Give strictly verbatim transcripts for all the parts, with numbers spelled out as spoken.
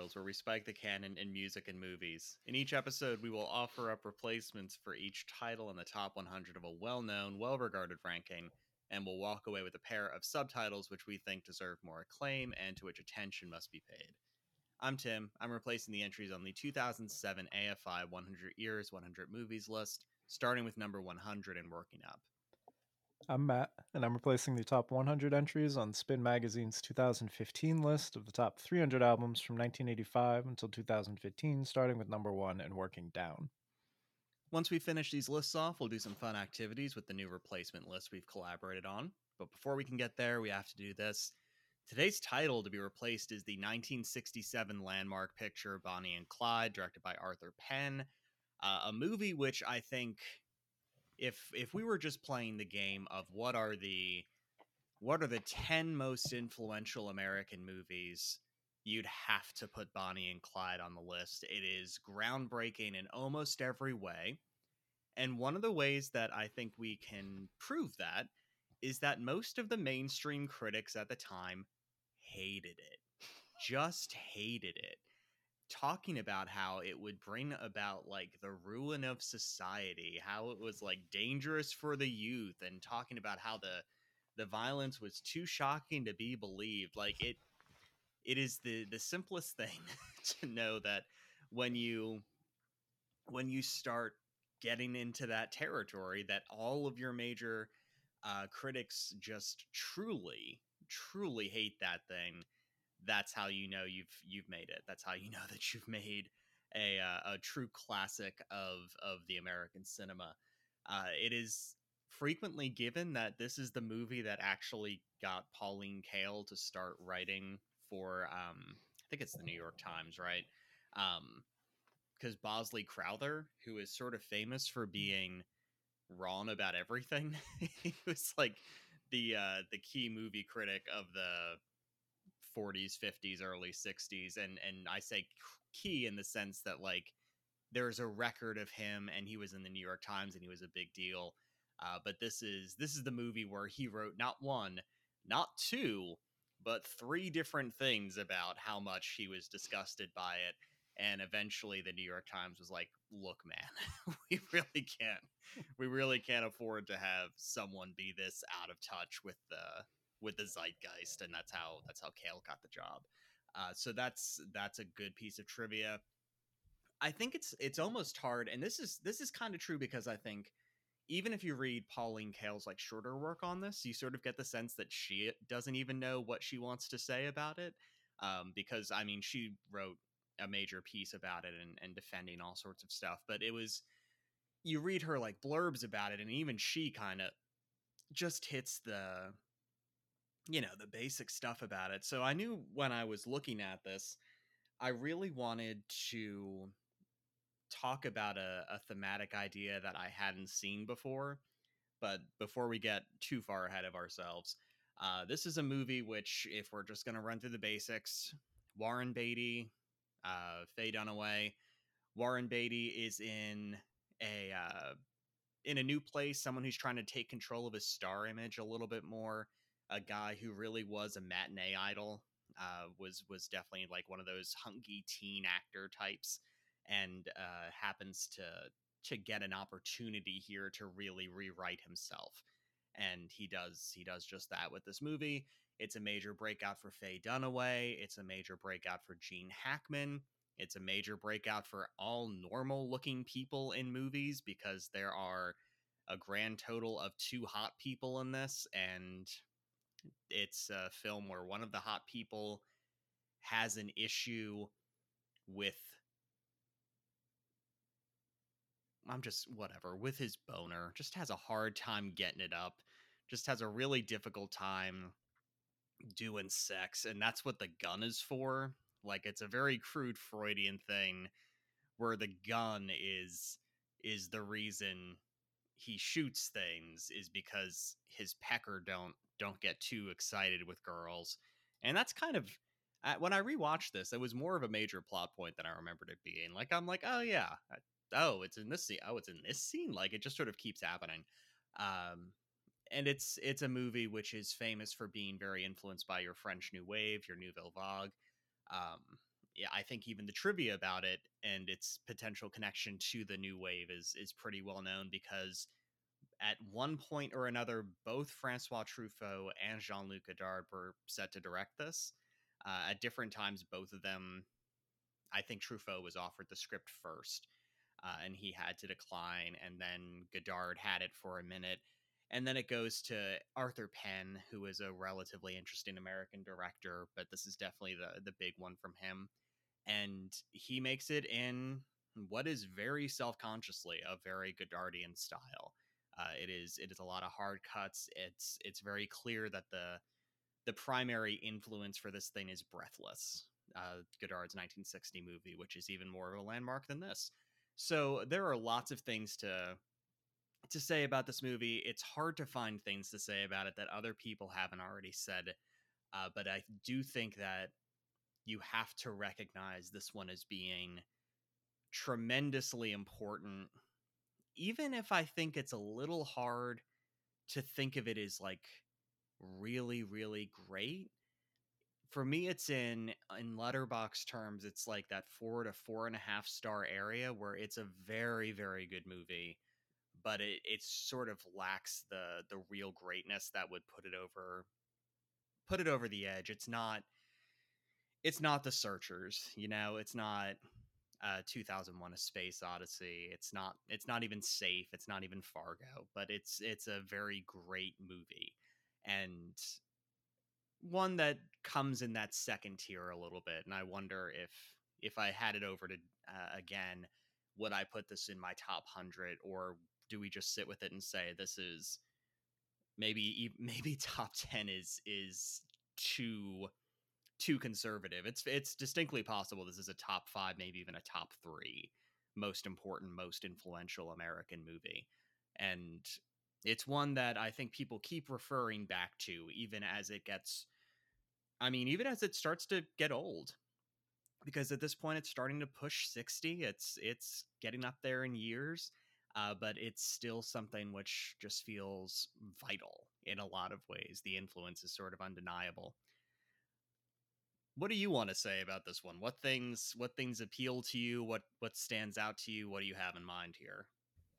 Subtitles, where we spike the canon in music and movies. In each episode, we will offer up replacements for each title in the top one hundred of a well known, well regarded ranking, and we'll walk away with a pair of subtitles which we think deserve more acclaim and to which attention must be paid. I'm Tim. I'm replacing the entries on the two thousand seven A F I one hundred Years, one hundred Movies list, starting with number one hundred and working up. I'm Matt, and I'm replacing the top one hundred entries on Spin Magazine's two thousand fifteen list of the top three hundred albums from nineteen eighty-five until two thousand fifteen, starting with number one and working down. Once we finish these lists off, we'll do some fun activities with the new replacement list we've collaborated on. But before we can get there, we have to do this. Today's title to be replaced is the nineteen sixty-seven landmark picture Bonnie and Clyde, directed by Arthur Penn. Uh, a movie which I think, if if we were just playing the game of what are the what are the ten most influential American movies, you'd have to put Bonnie and Clyde on the list. It is groundbreaking in almost every way. And one of the ways that I think we can prove that is that most of the mainstream critics at the time hated it. Just hated it. Talking about how it would bring about like the ruin of society, how it was like dangerous for the youth, and talking about how the the violence was too shocking to be believed. Like it it is the the simplest thing to know that when you when you start getting into that territory, that all of your major uh, critics just truly, truly hate that thing. That's how you know you've you've made it. That's how you know that you've made a uh, a true classic of of the American cinema. Uh, it is frequently given that this is the movie that actually got Pauline Kael to start writing for um, I think it's the New York Times, right? Um, because Bosley Crowther, who is sort of famous for being wrong about everything, he was like the uh, the key movie critic of the forties, fifties, early sixties, and and I say key in the sense that like there's a record of him, and he was in the New York Times, and he was a big deal. Uh, but this is this is the movie where he wrote not one, not two, but three different things about how much he was disgusted by it. And eventually the New York Times was like, look, man, we really can't, we really can't afford to have someone be this out of touch with the, with the zeitgeist. And that's how, that's how Kael got the job. Uh, so that's, that's a good piece of trivia. I think it's, it's almost hard. And this is, this is kind of true because I think even if you read Pauline Kael's like shorter work on this, you sort of get the sense that she doesn't even know what she wants to say about it. Um, because I mean, she wrote a major piece about it and, and defending all sorts of stuff, but it was, you read her like blurbs about it, and even she kind of just hits the, you know, the basic stuff about it. So I knew when I was looking at this, I really wanted to talk about a, a thematic idea that I hadn't seen before. But before we get too far ahead of ourselves, uh, this is a movie which, if we're just going to run through the basics, Warren Beatty, uh, Faye Dunaway. Warren Beatty is in a uh, in a new place, someone who's trying to take control of his star image a little bit more. A guy who really was a matinee idol, uh, was was definitely like one of those hunky teen actor types, and uh, happens to to get an opportunity here to really rewrite himself. And he does he does just that with this movie. It's a major breakout for Faye Dunaway. It's a major breakout for Gene Hackman. It's a major breakout for all normal looking people in movies, because there are a grand total of two hot people in this. And it's a film where one of the hot people has an issue with, I'm just whatever, with his boner, just has a hard time getting it up, just has a really difficult time doing sex. And that's what the gun is for. Like, it's a very crude Freudian thing where the gun is is the reason he shoots things, is because his pecker don't don't get too excited with girls. And that's kind of, uh, when I rewatched this, it was more of a major plot point than I remembered it being. Like, I'm like, oh yeah, oh it's in this scene, oh it's in this scene, like it just sort of keeps happening. Um, and it's it's a movie which is famous for being very influenced by your French New Wave, your Nouvelle Vague. Um, yeah, I think even the trivia about it and its potential connection to the new wave is is pretty well known, because at one point or another, both Francois Truffaut and Jean-Luc Godard were set to direct this. Uh, at different times, both of them, I think Truffaut was offered the script first, uh, and he had to decline, and then Godard had it for a minute. And then it goes to Arthur Penn, who is a relatively interesting American director, but this is definitely the, the big one from him. And he makes it in what is very self-consciously a very Godardian style. Uh, it is it is a lot of hard cuts. It's it's very clear that the the primary influence for this thing is Breathless, uh, Godard's nineteen sixty movie, which is even more of a landmark than this. So there are lots of things to to say about this movie. It's hard to find things to say about it that other people haven't already said, uh, but I do think that you have to recognize this one as being tremendously important, even if I think it's a little hard to think of it as like really, really great. For me, it's in in letterbox terms, it's like that four to four and a half star area, where it's a very, very good movie, but it it sort of lacks the the real greatness that would put it over put it over the edge. It's not it's not The Searchers, you know. It's not uh two thousand one: A Space Odyssey. It's not it's not even Safe. It's not even Fargo, but it's it's a very great movie, and one that comes in that second tier a little bit. And I wonder if if I had it over to uh, again, would I put this in my top one hundred, or do we just sit with it and say this is maybe e- maybe top ten is is too too conservative. It's it's distinctly possible this is a top five, maybe even a top three most important, most influential American movie. And it's one that I think people keep referring back to, even as it gets, I mean, even as it starts to get old, because at this point it's starting to push sixty. It's it's getting up there in years, uh, but it's still something which just feels vital in a lot of ways. The influence is sort of undeniable. What do you want to say about this one? What things what things appeal to you? What what stands out to you? What do you have in mind here?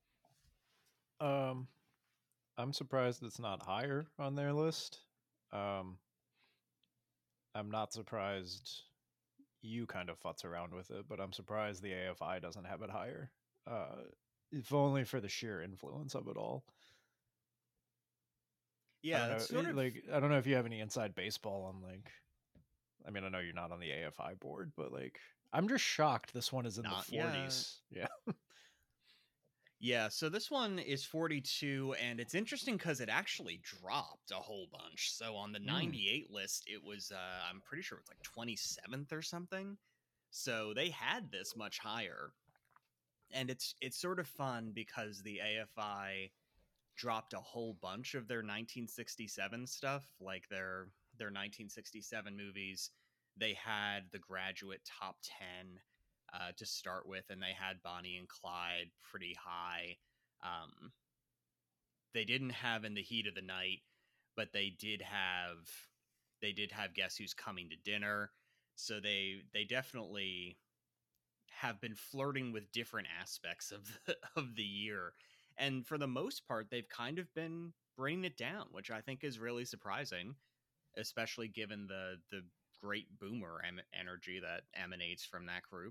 Um, I'm surprised it's not higher on their list. Um, I'm not surprised you kind of futz around with it, but I'm surprised the A F I doesn't have it higher. Uh, if only for the sheer influence of it all. I don't Yeah, know. it's sort It, of like, I don't know if you have any inside baseball on like. I mean, I know you're not on the A F I board, but like, I'm just shocked this one is in the not yet. forties. Yeah. Yeah, so this one is forty-two, and it's interesting because it actually dropped a whole bunch. So on the Mm. ninety-eight list, it was, uh, I'm pretty sure it was like twenty-seventh or something. So they had this much higher. And it's it's sort of fun because the A F I dropped a whole bunch of their nineteen sixty-seven stuff, like their their nineteen sixty-seven movies. They had The Graduate top ten uh, to start with, and they had Bonnie and Clyde pretty high. Um, they didn't have In the Heat of the Night, but they did have they did have Guess Who's Coming to Dinner. So they they definitely have been flirting with different aspects of the, of the year, and for the most part they've kind of been bringing it down, which I think is really surprising, especially given the the great boomer em- energy that emanates from that group.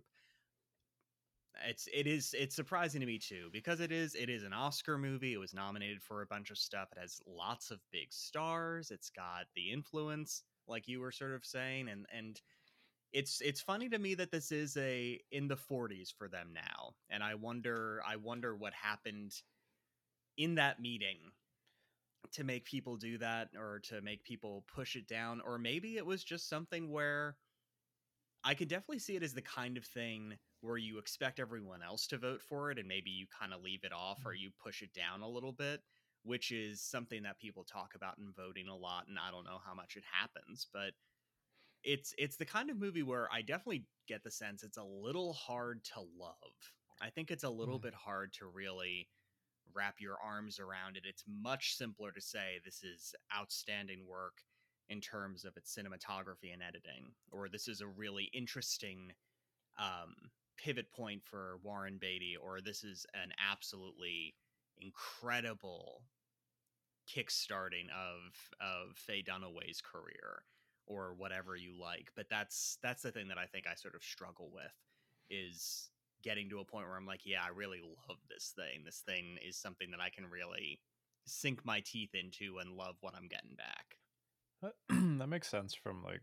It's it is it's surprising to me too, because it is it is an Oscar movie. It was nominated for a bunch of stuff. It has lots of big stars. It's got the influence, like you were sort of saying, and and it's it's funny to me that this is a in the forties for them now, and I wonder I wonder what happened in that meeting to make people do that, or to make people push it down, or maybe it was just something where I could definitely see it as the kind of thing where you expect everyone else to vote for it, and maybe you kind of leave it off or you push it down a little bit, which is something that people talk about in voting a lot, and I don't know how much it happens, but it's it's the kind of movie where I definitely get the sense it's a little hard to love. I think it's a little Mm. bit hard to really wrap your arms around it. It's much simpler to say this is outstanding work in terms of its cinematography and editing, or this is a really interesting um, pivot point for Warren Beatty, or this is an absolutely incredible kickstarting of of Faye Dunaway's career, or whatever you like. But that's that's the thing that I think I sort of struggle with, is getting to a point where I'm like, yeah, I really love this thing. This thing is something that I can really sink my teeth into and love what I'm getting back. That makes sense from like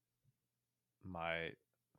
my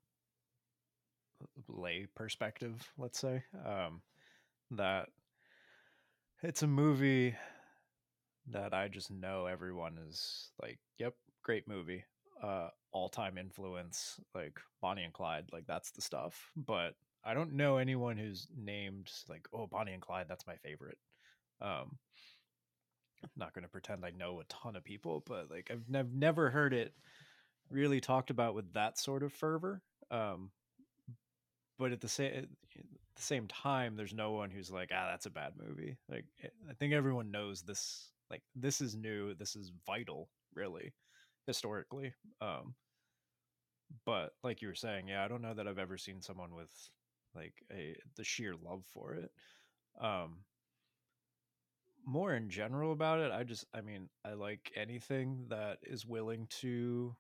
lay perspective, let's say. Um, that it's a movie that I just know everyone is like, yep, great movie. Uh, all time influence, like Bonnie and Clyde, like that's the stuff. But I don't know anyone who's named like, oh, Bonnie and Clyde, that's my favorite. Um, I'm not going to pretend I know a ton of people, but like I've, I've never heard it really talked about with that sort of fervor. Um, but at the same at the same time, there's no one who's like, ah, that's a bad movie. Like I think everyone knows this. Like this is new. This is vital, really, historically. Um, but like you were saying, yeah, I don't know that I've ever seen someone with like a the sheer love for it. Um, more in general about it, I just, I mean, I like anything that is willing to.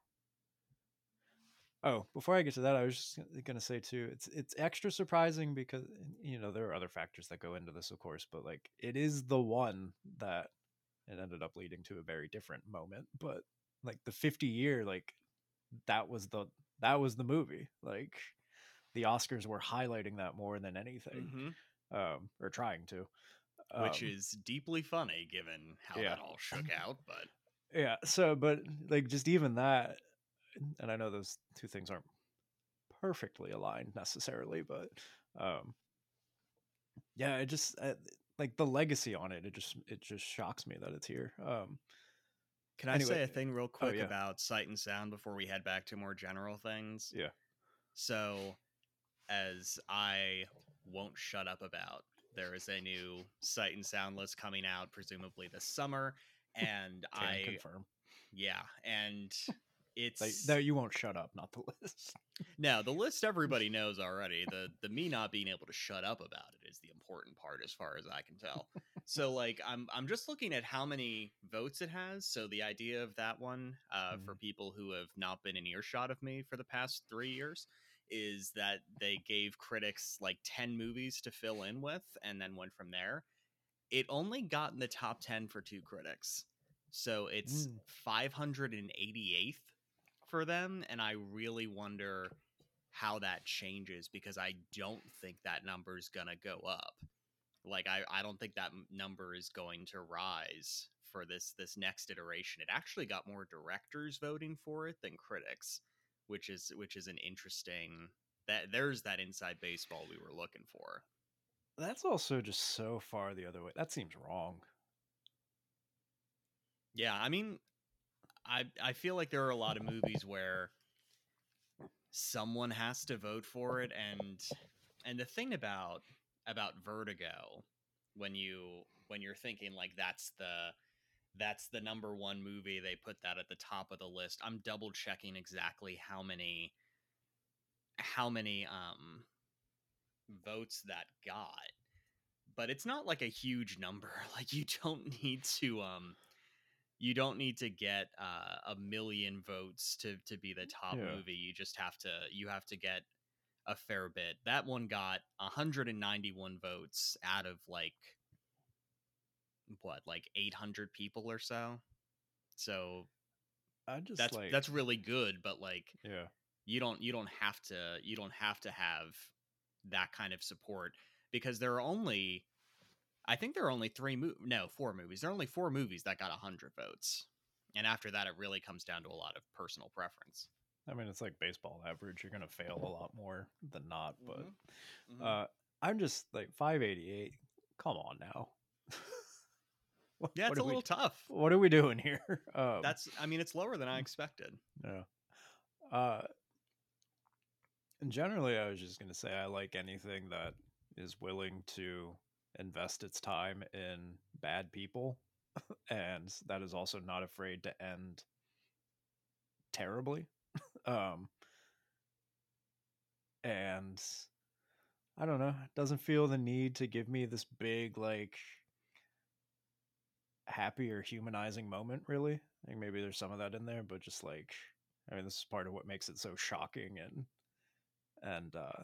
Oh, before I get to that, I was just gonna say too, it's it's extra surprising because you know there are other factors that go into this, of course, but like it is the one that it ended up leading to a very different moment. But like the fifty year, like that was the that was the movie. Like the Oscars were highlighting that more than anything, Mm-hmm. um, or trying to. Which Um, is deeply funny given how yeah, that all shook out. But yeah. So, but like just even that, and I know those two things aren't perfectly aligned necessarily, but um, yeah, it just uh, like the legacy on it. It just it just shocks me that it's here. Um, can I anyway, say a thing real oh quick yeah, about Sight and Sound before we head back to more general things? yeah, So, as I won't shut up about, there is a new Sight and Sound list coming out, presumably this summer. And can I, confirm. yeah, and Like, it's no, you won't shut up, not the list. now the list everybody knows already. The the me not being able to shut up about it is the important part as far as I can tell. So like I'm I'm just looking at how many votes it has. So the idea of that one, uh, for Mm. people who have not been in earshot of me for the past three years, is that they gave critics like ten movies to fill in with and then went from there. It only got in the top ten for two critics. So it's Mm. five hundred eighty-eighth for them. And I really wonder how that changes, because I don't think that number is going to go up. Like, I, I don't think that number is going to rise for this this next iteration. It actually got more directors voting for it than critics, which is which is an interesting, that there's that inside baseball we were looking for. That's also just so far the other way. That seems wrong. Yeah, I mean, I I feel like there are a lot of movies where someone has to vote for it, and and the thing about about Vertigo, when you when you're thinking like that's the that's the number one movie, they put that at the top of the list. I'm double checking exactly how many how many um votes that got, but it's not like a huge number. Like you don't need to um you don't need to get uh, a million votes to to be the top Yeah. movie. You just have to you have to get a fair bit. That one got one hundred ninety-one votes out of like what, like eight hundred people or so. So I just that's like, that's really good, but like yeah. you don't you don't have to you don't have to have that kind of support, because there are only, I think there are only three mo- no, four movies. There are only four movies that got one hundred votes. And after that it really comes down to a lot of personal preference. I mean, it's like baseball average. You're gonna fail a lot more than not, but Mm-hmm. Mm-hmm. uh, I'm just like five eighty-eight. Come on now. what, Yeah, what it's are a we? little tough. What are we doing here? Um, That's, I mean, it's lower than I expected. yeah. Uh, and generally, I was just gonna say I like anything that is willing to invest its time in bad people, and that is also not afraid to end terribly. um, and I don't know, it doesn't feel the need to give me this big, like, happy or humanizing moment, really. I think maybe there's some of that in there, but just like, I mean, this is part of what makes it so shocking and and uh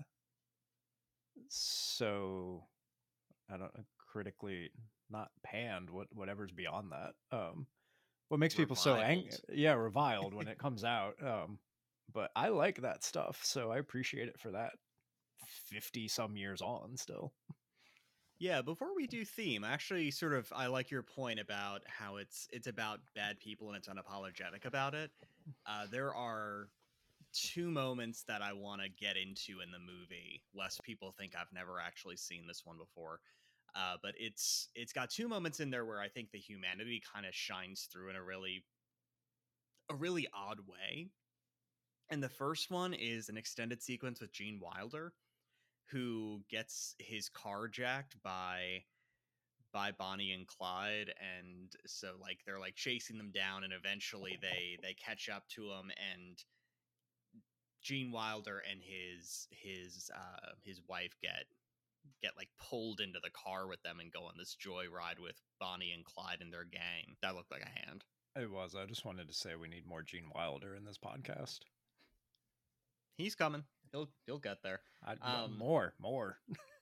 so I don't know, critically not panned, what whatever's beyond that. Um what makes people so angry, Reviled. yeah, reviled when it comes out. Um but I like that stuff, so I appreciate it for that fifty some years on still. Yeah, before we do theme, actually sort of I like your point about how it's it's about bad people and it's unapologetic about it. Uh, there are two moments that I want to get into in the movie, lest people think I've never actually seen this one before. Uh, but it's it's got two moments in there where I think the humanity kind of shines through in a really a really odd way. And the first one is an extended sequence with Gene Wilder, who gets his car jacked by by Bonnie and Clyde, and so like they're like chasing them down, and eventually they they catch up to him, and Gene Wilder and his his uh his wife get get like pulled into the car with them and go on this joyride with Bonnie and Clyde and their gang. That looked like a hand. It was. I just wanted to say we need more Gene Wilder in this podcast. He's coming. He'll he'll get there. I, Um, more, more,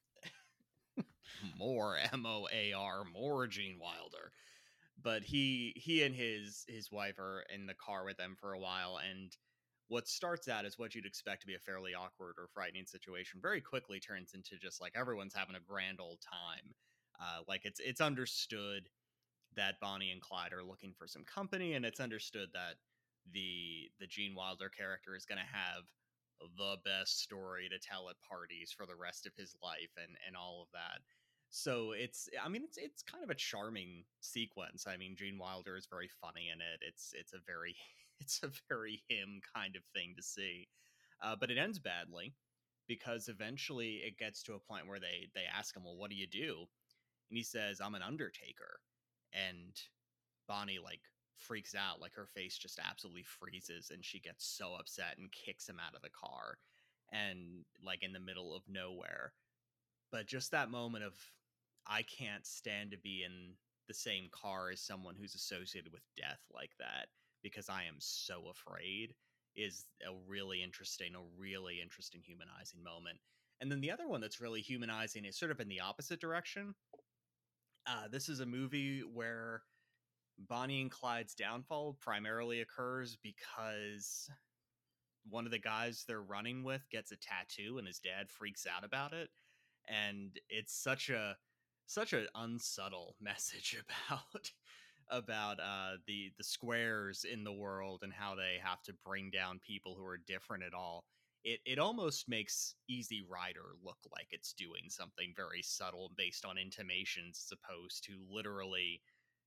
more M O A R, more Gene Wilder. But he he and his his wife are in the car with them for a while, and what starts out as what you'd expect to be a fairly awkward or frightening situation very quickly turns into just like everyone's having a grand old time. Uh, like it's it's understood that Bonnie and Clyde are looking for some company, and it's understood that the the Gene Wilder character is going to have the best story to tell at parties for the rest of his life, and and all of that. So it's, I mean, it's it's kind of a charming sequence. I mean, Gene Wilder is very funny in it. It's it's a very it's a very him kind of thing to see, uh, but it ends badly because eventually it gets to a point where they they ask him, "Well, what do you do?" And he says, "I'm an undertaker." And Bonnie like freaks out, like her face just absolutely freezes, and she gets so upset and kicks him out of the car, and like in the middle of nowhere. But just that moment of, I can't stand to be in the same car as someone who's associated with death like that because I am so afraid, is a really interesting, a really interesting humanizing moment. And then the other one that's really humanizing is sort of in the opposite direction. Uh, this is a movie where Bonnie and Clyde's downfall primarily occurs because one of the guys they're running with gets a tattoo and his dad freaks out about it. And it's such a such an unsubtle message about about uh, the the squares in the world and how they have to bring down people who are different at all. It it almost makes Easy Rider look like it's doing something very subtle based on intimations as opposed to literally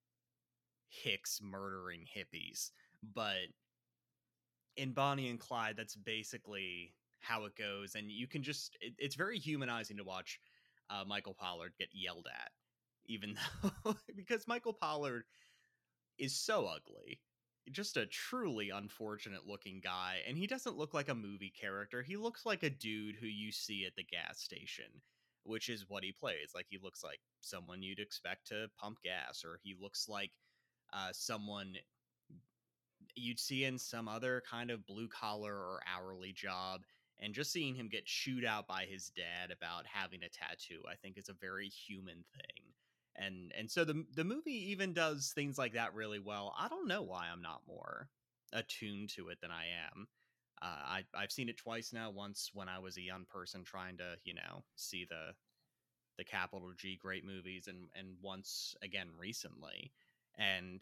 Hicks murdering hippies. But in Bonnie and Clyde, that's basically how it goes. And you can just, it, it's very humanizing to watch uh, Michael Pollard get yelled at, even though, because Michael Pollard is so ugly. Just a truly unfortunate looking guy. And he doesn't look like a movie character. He looks like a dude who you see at the gas station, which is what he plays. Like, he looks like someone you'd expect to pump gas, or he looks like uh, someone you'd see in some other kind of blue collar or hourly job. And just seeing him get chewed out by his dad about having a tattoo, I think is a very human thing. And and so the the movie even does things like that really well. I don't know why I'm not more attuned to it than I am. Uh, I I've seen it twice now. Once when I was a young person trying to, you know, see the the capital G great movies, and and once again recently. And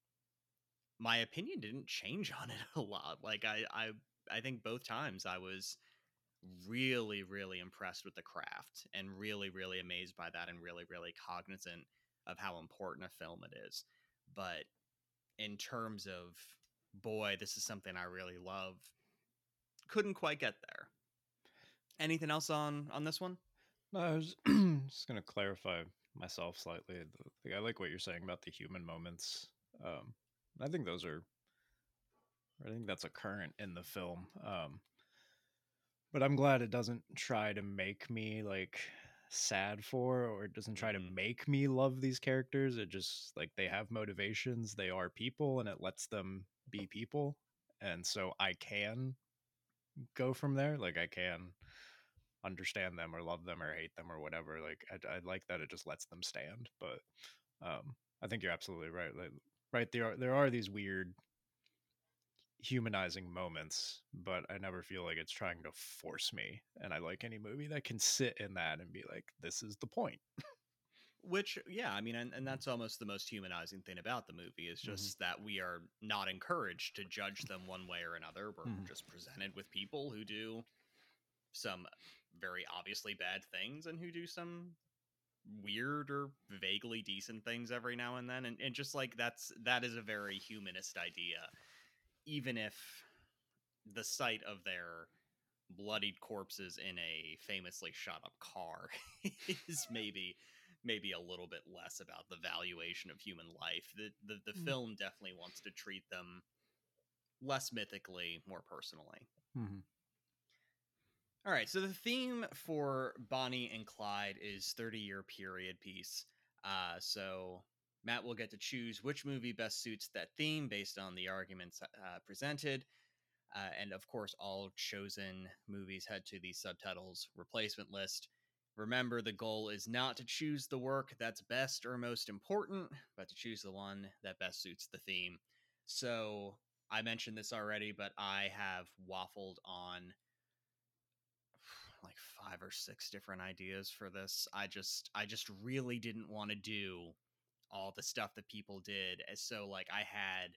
my opinion didn't change on it a lot. Like I, I, I think both times I was really, really impressed with the craft and really, really amazed by that and really, really cognizant of how important a film it is. But in terms of, boy, this is something I really love, couldn't quite get there. Anything else on on this one? No, I was just going to clarify myself slightly. I like what you're saying about the human moments. Um, I think those are I think that's a current in the film. Um, but I'm glad it doesn't try to make me like sad for, or it doesn't try to Mm-hmm. make me love these characters. It just like they have motivations, they are people, and it lets them be people. And so I can go from there. Like I can understand them or love them or hate them or whatever. Like I, I like that it just lets them stand. But um, I think you're absolutely right. Like, right there are there are these weird humanizing moments, but I never feel like it's trying to force me. And I like any movie that can sit in that and be like, this is the point. Which, yeah, I mean, and, and that's almost the most humanizing thing about the movie is Mm-hmm. just that we are not encouraged to judge them one way or another. We're Mm-hmm. just presented with people who do some very obviously bad things and who do some weird or vaguely decent things every now and then. And, and just like that's that is a very humanist idea, even if the sight of their bloodied corpses in a famously shot up car is maybe maybe a little bit less about the valuation of human life. The, the the film definitely wants to treat them less mythically, more personally. Mm-hmm. All right, so the theme for Bonnie and Clyde is thirty year period piece. Uh, so Matt will get to choose which movie best suits that theme based on the arguments uh, presented. Uh, and of course, all chosen movies head to the subtitles replacement list. Remember, the goal is not to choose the work that's best or most important, but to choose the one that best suits the theme. So I mentioned this already, but I have waffled on like five or six different ideas for this. I just I just really didn't want to do all the stuff that people did. So like I had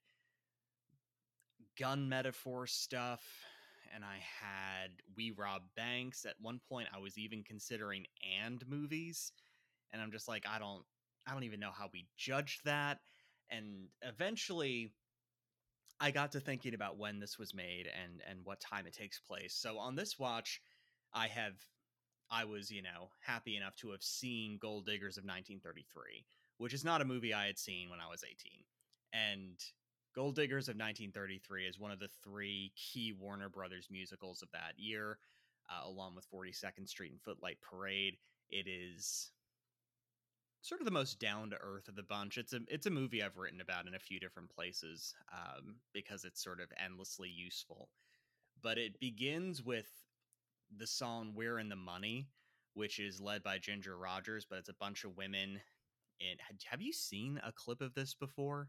gun metaphor stuff and I had We Rob Banks. At one point I was even considering and movies, and I'm just like I don't I don't even know how we judged that. And eventually I got to thinking about when this was made and and what time it takes place. So on this watch I have I was, you know, happy enough to have seen Gold Diggers of nineteen thirty-three, which is not a movie I had seen when I was eighteen. And Gold Diggers of nineteen thirty-three is one of the three key Warner Brothers musicals of that year, uh, along with forty-second Street and Footlight Parade. It is sort of the most down to earth of the bunch. It's a it's a movie I've written about in a few different places um, because it's sort of endlessly useful. But it begins with the song "We're in the Money," which is led by Ginger Rogers, but it's a bunch of women. And have you seen a clip of this before?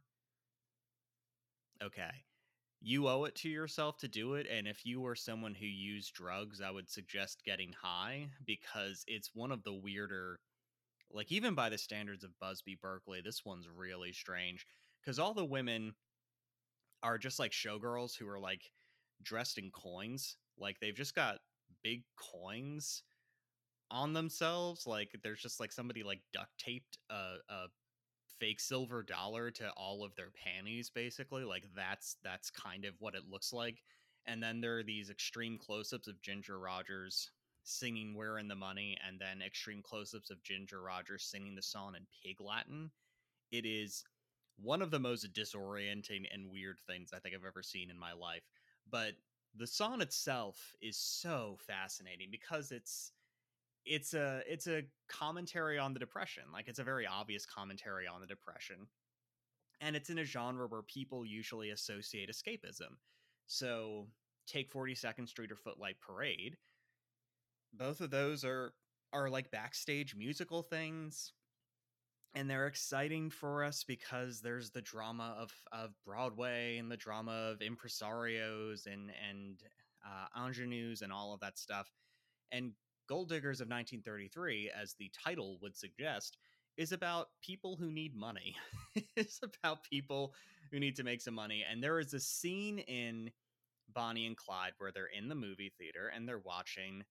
Okay. You owe it to yourself to do it. And if you were someone who used drugs, I would suggest getting high because it's one of the weirder, like, even by the standards of Busby Berkeley, this one's really strange because all the women are just like showgirls who are like dressed in coins. Like, they've just got big coins on themselves. Like there's just like somebody like duct taped a, a fake silver dollar to all of their panties, basically. Like that's that's kind of what it looks like. And then there are these extreme close-ups of Ginger Rogers singing "We're in the Money," and then extreme close-ups of Ginger Rogers singing the song in Pig Latin. It is one of the most disorienting and weird things I think I've ever seen in my life. But the song itself is so fascinating because it's it's a it's a commentary on the depression. Like it's a very obvious commentary on the depression, and it's in a genre where people usually associate escapism. So take forty-second Street or Footlight Parade. Both of those are are like backstage musical things, and they're exciting for us because there's the drama of of Broadway and the drama of impresarios and and uh, ingenues and all of that stuff. And Gold Diggers of nineteen thirty-three, as the title would suggest, is about people who need money. It's about people who need to make some money. And there is a scene in Bonnie and Clyde where they're in the movie theater and they're watching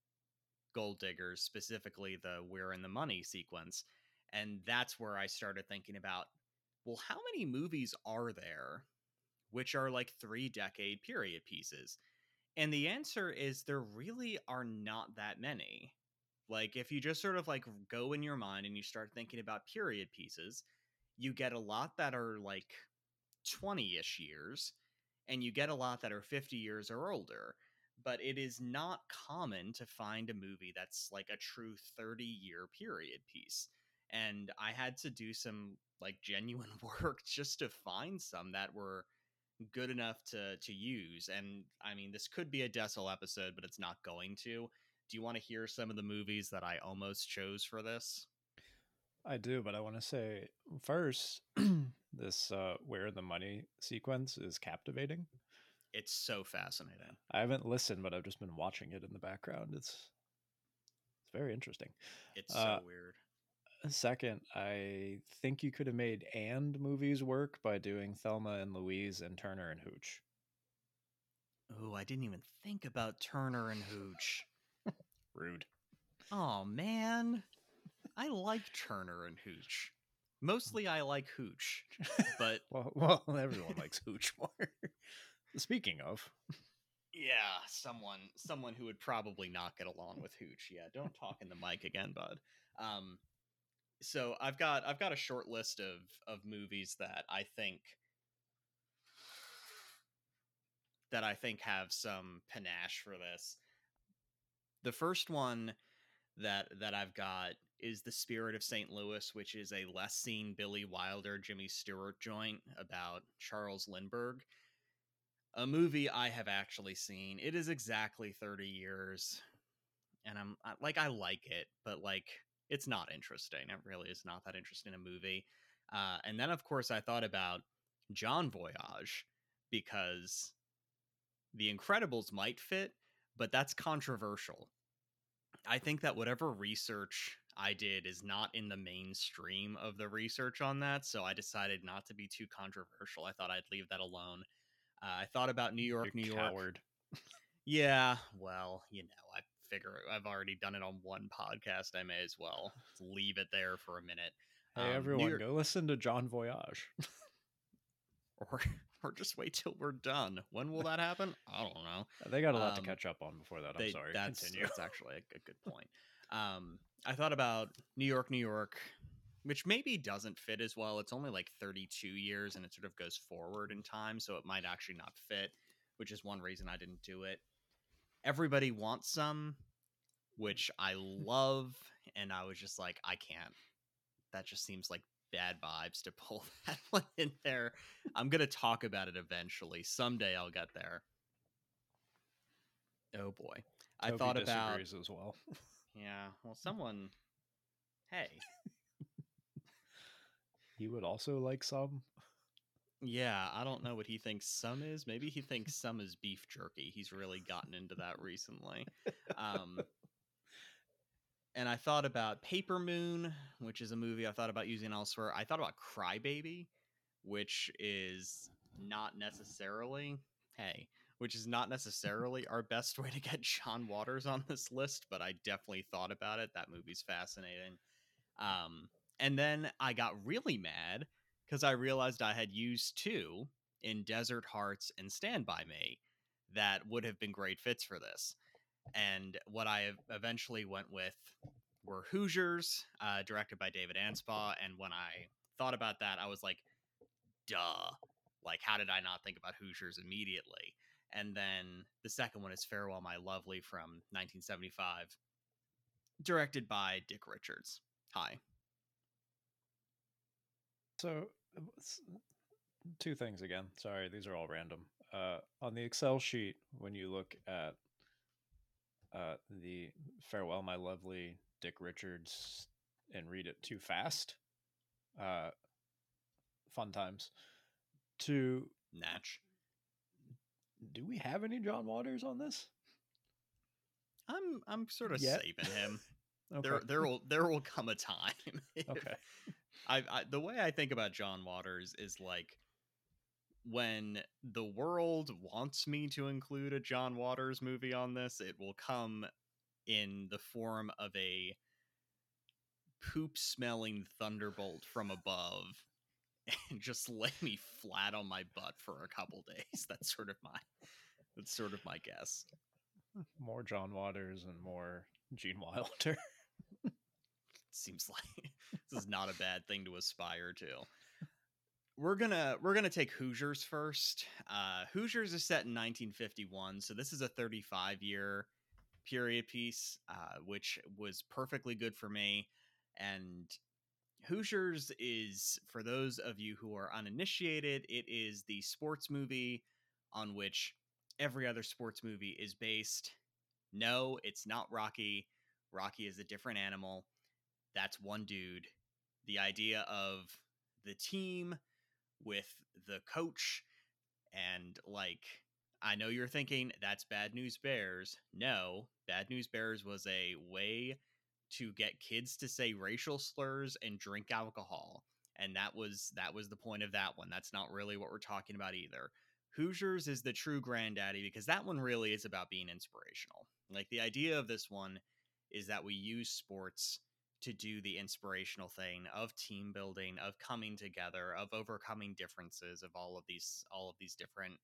Gold Diggers, specifically the "We're in the Money" sequence. And that's where I started thinking about, well, how many movies are there which are like three decade period pieces? And the answer is there really are not that many. Like, if you just sort of like go in your mind and you start thinking about period pieces, you get a lot that are like twenty ish years. and you get a lot that are fifty years or older. But it is not common to find a movie that's like a true thirty year period piece. And I had to do some like genuine work just to find some that were good enough to to use. And I mean, this could be a Decil episode, but it's not going to. Do you want to hear some of the movies that I almost chose for this? I do, but I want to say first, this uh, Where the Money sequence is captivating. It's so fascinating. I haven't listened, but I've just been watching it in the background. It's it's very interesting. It's so Uh, weird. Second, I think you could have made and movies work by doing Thelma and Louise and Turner and Hooch. Oh, I didn't even think about Turner and Hooch. Rude. Oh, man. I like Turner and Hooch. Mostly I like Hooch, but... well, well, everyone likes Hooch more. Speaking of... Yeah, someone someone who would probably not get along with Hooch. Yeah, don't talk in the mic again, bud. Um, so I've got I've got a short list of of movies that I think that I think have some panache for this. The first one that that I've got is The Spirit of Saint Louis, which is a less seen Billy Wilder, Jimmy Stewart joint about Charles Lindbergh. A movie I have actually seen. It is exactly thirty years. And I'm like, I like it, but like, it's not interesting. It really is not that interesting a movie. Uh, and then, of course, I thought about John Voyage because The Incredibles might fit, but that's controversial. I think that whatever research I did is not in the mainstream of the research on that. So I decided not to be too controversial. I thought I'd leave that alone. Uh, I thought about New York, You're New York. Coward. Yeah, well, you know, I figure I've already done it on one podcast. I may as well leave it there for a minute. Hey, Um, everyone, York, go listen to John Voyage. or or just wait till we're done. When will that happen? I don't know. They got a lot Um, to catch up on before that. I'm they, sorry. That's Continue. that's actually a, a good point. Um, I thought about New York, New York, which maybe doesn't fit as well. It's only like thirty-two years, and it sort of goes forward in time, so it might actually not fit, which is one reason I didn't do it. Everybody Wants Some, which I love, and I was just like, I can't. That just seems like bad vibes to pull that one in there. I'm going to talk about it eventually. Someday I'll get there. Oh boy. I Toby thought about disagrees as well. Yeah, well, someone hey. He would also like some. Yeah, I don't know what he thinks some is. Maybe he thinks some is beef jerky. He's really gotten into that recently. Um And I thought about Paper Moon, which is a movie I thought about using elsewhere. I thought about Crybaby, which is not necessarily, hey, which is not necessarily our best way to get John Waters on this list, but I definitely thought about it. That movie's fascinating. Um, and then I got really mad because I realized I had used two in Desert Hearts and Stand By Me that would have been great fits for this. And what I eventually went with were Hoosiers, uh, directed by David Anspaugh. And when I thought about that, I was like, duh. Like, how did I not think about Hoosiers immediately? And then the second one is Farewell, My Lovely from nineteen seventy-five, directed by Dick Richards. Hi. So, two things again. Sorry, these are all random. Uh, on the Excel sheet, when you look at uh, the Farewell, My Lovely, Dick Richards, and read it too fast, uh, fun times. To Natch. Do we have any John Waters on this? I'm I'm sort of Yet? saving him. Okay. There there will there will come a time. Okay. I, I the way I think about John Waters is like when the world wants me to include a John Waters movie on this, it will come in the form of a poop smelling thunderbolt from above and just lay me flat on my butt for a couple days. That's sort of my that's sort of my guess. More John Waters and more Gene Wilder. Seems like this is not a bad thing to aspire to. we're gonna we're gonna take Hoosiers first. Uh, Hoosiers is set in nineteen fifty-one, so this is a thirty-five year period piece, uh, which was perfectly good for me. And Hoosiers is, for those of you who are uninitiated, it is the sports movie on which every other sports movie is based. No, it's not Rocky. Rocky is a different animal. That's one dude. The idea of the team with the coach, and like, I know you're thinking that's Bad News Bears. No, Bad News Bears was a way to get kids to say racial slurs and drink alcohol. And that was that was the point of that one. That's not really what we're talking about either. Hoosiers is the true granddaddy because that one really is about being inspirational. Like, the idea of this one is that we use sports to do the inspirational thing of team building, of coming together, of overcoming differences, of all of these all of these different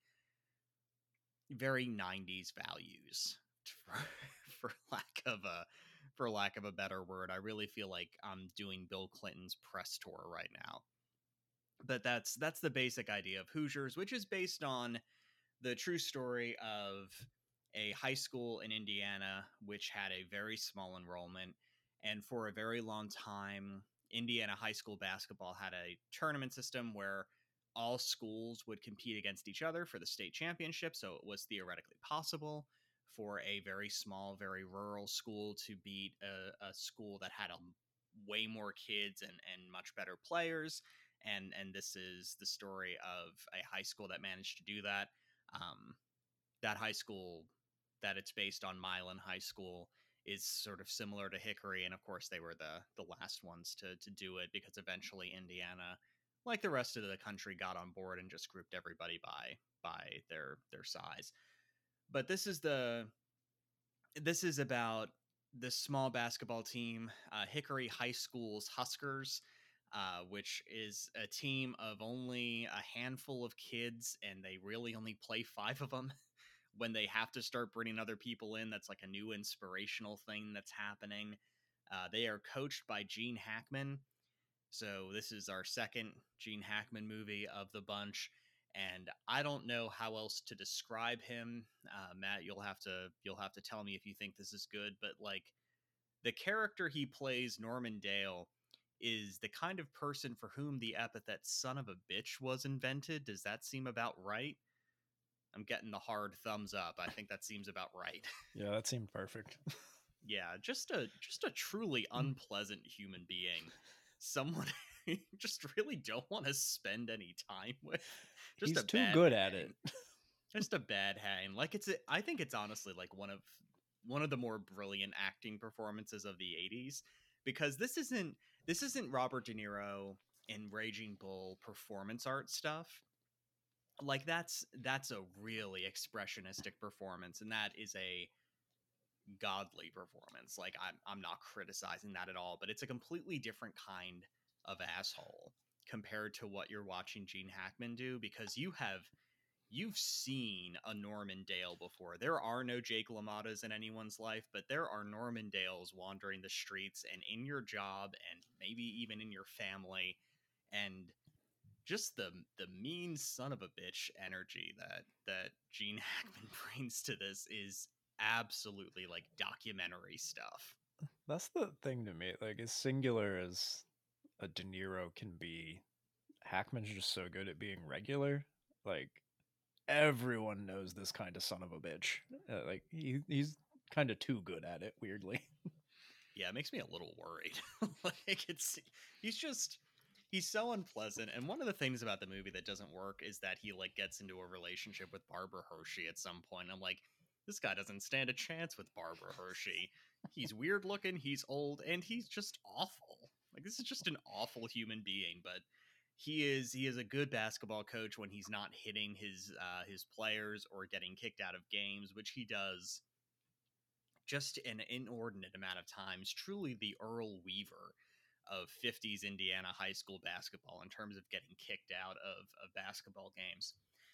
very nineties values, for, for lack of a for lack of a better word. I really feel like I'm doing Bill Clinton's press tour right now. But that's that's the basic idea of Hoosiers, which is based on the true story of a high school in Indiana which had a very small enrollment, and for a very long time Indiana high school basketball had a tournament system where all schools would compete against each other for the state championship. So it was theoretically possible for a very small, very rural school to beat a, a school that had a way more kids and, and much better players. And and this is the story of a high school that managed to do that. Um, that high school that it's based on, Milan High School, is sort of similar to Hickory, and of course they were the the last ones to to do it because eventually Indiana, like the rest of the country, got on board and just grouped everybody by by their their size. But this is the this is about this small basketball team, uh, Hickory High School's Huskers, uh, which is a team of only a handful of kids, and they really only play five of them. When they have to start bringing other people in, that's like a new inspirational thing that's happening. Uh, they are coached by Gene Hackman. So this is our second Gene Hackman movie of the bunch, and I don't know how else to describe him. Uh, Matt, you'll have to you'll have to tell me if you think this is good. But like, the character he plays, Norman Dale, is the kind of person for whom the epithet "son of a bitch" was invented. Does that seem about right? I'm getting the hard thumbs up. I think that seems about right. Yeah, that seemed perfect. Yeah, just a just a truly unpleasant human being. Someone you just really don't want to spend any time with. Just He's a too bad good at hang. it. Just a bad hang. Like, it's a, I think it's honestly like one of one of the more brilliant acting performances of the eighties, because this isn't this isn't Robert De Niro in Raging Bull performance art stuff. Like, that's that's a really expressionistic performance, and that is a godly performance. Like, I'm I'm not criticizing that at all, but it's a completely different kind of asshole compared to what you're watching Gene Hackman do, because you have you've seen a Norman Dale before. There are no Jake LaMotta's in anyone's life, but there are Norman Dales wandering the streets and in your job and maybe even in your family. And just the the mean son of a bitch energy that that Gene Hackman brings to this is absolutely like documentary stuff. That's the thing to me. Like, as singular as a De Niro can be, Hackman's just so good at being regular. Like, everyone knows this kind of son of a bitch. Uh, like, he, he's kind of too good at it, weirdly. Yeah, it makes me a little worried. Like, it's he's just he's so unpleasant. And one of the things about the movie that doesn't work is that he like gets into a relationship with Barbara Hershey at some point. I'm like, this guy doesn't stand a chance with Barbara Hershey. He's weird looking, he's old, and he's just awful. Like, this is just an awful human being, but he is he is a good basketball coach when he's not hitting his uh, his players or getting kicked out of games, which he does just an inordinate amount of times. Truly the Earl Weaver of fifties Indiana high school basketball in terms of getting kicked out of, of basketball games.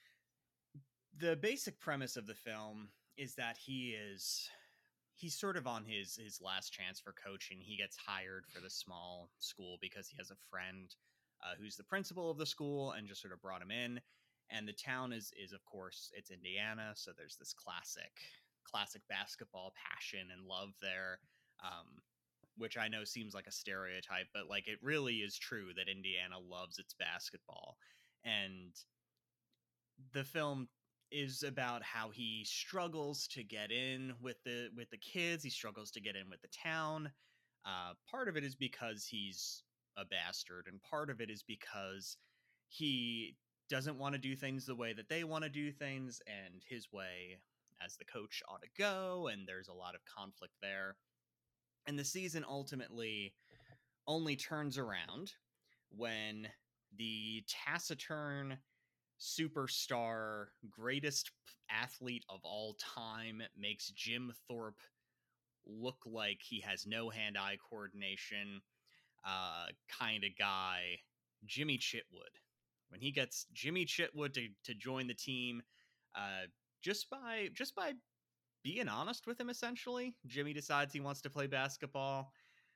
The basic premise of the film is that he is he's sort of on his his last chance for coaching. He gets hired for the small school because he has a friend uh, who's the principal of the school, and just sort of brought him in. And the town is is of course it's Indiana, so there's this classic classic basketball passion and love there, um, which I know seems like a stereotype, but like it really is true that Indiana loves its basketball. And the film is about how he struggles to get in with the with the kids. He struggles to get in with the town. Uh, part of it is because he's a bastard, and part of it is because he doesn't want to do things the way that they want to do things, and his way as the coach ought to go. And there's a lot of conflict there. And the season ultimately only turns around when the taciturn superstar, greatest athlete of all time, makes Jim Thorpe look like he has no hand-eye coordination, uh, kind of guy, Jimmy Chitwood. When he gets Jimmy Chitwood to, to join the team, uh, just by just by being honest with him, essentially, Jimmy decides he wants to play basketball.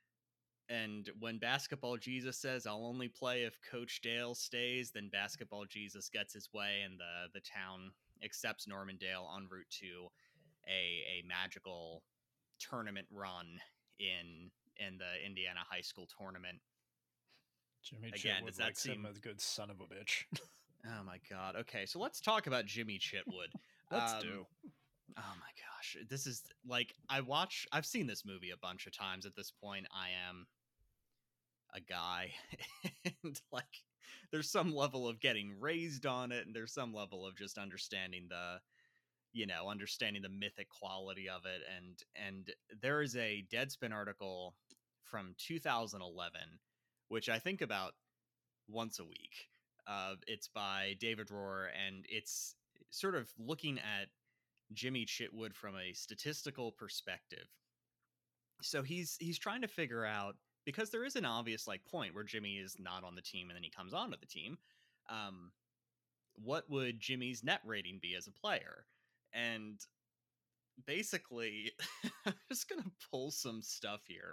And when Basketball Jesus says, I'll only play if Coach Dale stays, then Basketball Jesus gets his way, and the, the town accepts Norman Dale en route to a, a magical tournament run in in the Indiana high school tournament. Jimmy Again, Chitwood does that likes seem... him a good son of a bitch. Oh my god. Okay, so let's talk about Jimmy Chitwood. Let's um, do. Oh my gosh. This is like, I watch, I've seen this movie a bunch of times at this point. I am a guy and like there's some level of getting raised on it, and there's some level of just understanding the you know understanding the mythic quality of it. And and there is a Deadspin article from two thousand eleven which I think about once a week. Uh it's by David Rohr, and it's sort of looking at Jimmy Chitwood from a statistical perspective. So he's he's trying to figure out, because there is an obvious like point where Jimmy is not on the team and then he comes onto the team. Um, what would Jimmy's net rating be as a player? And basically, I'm just gonna pull some stuff here.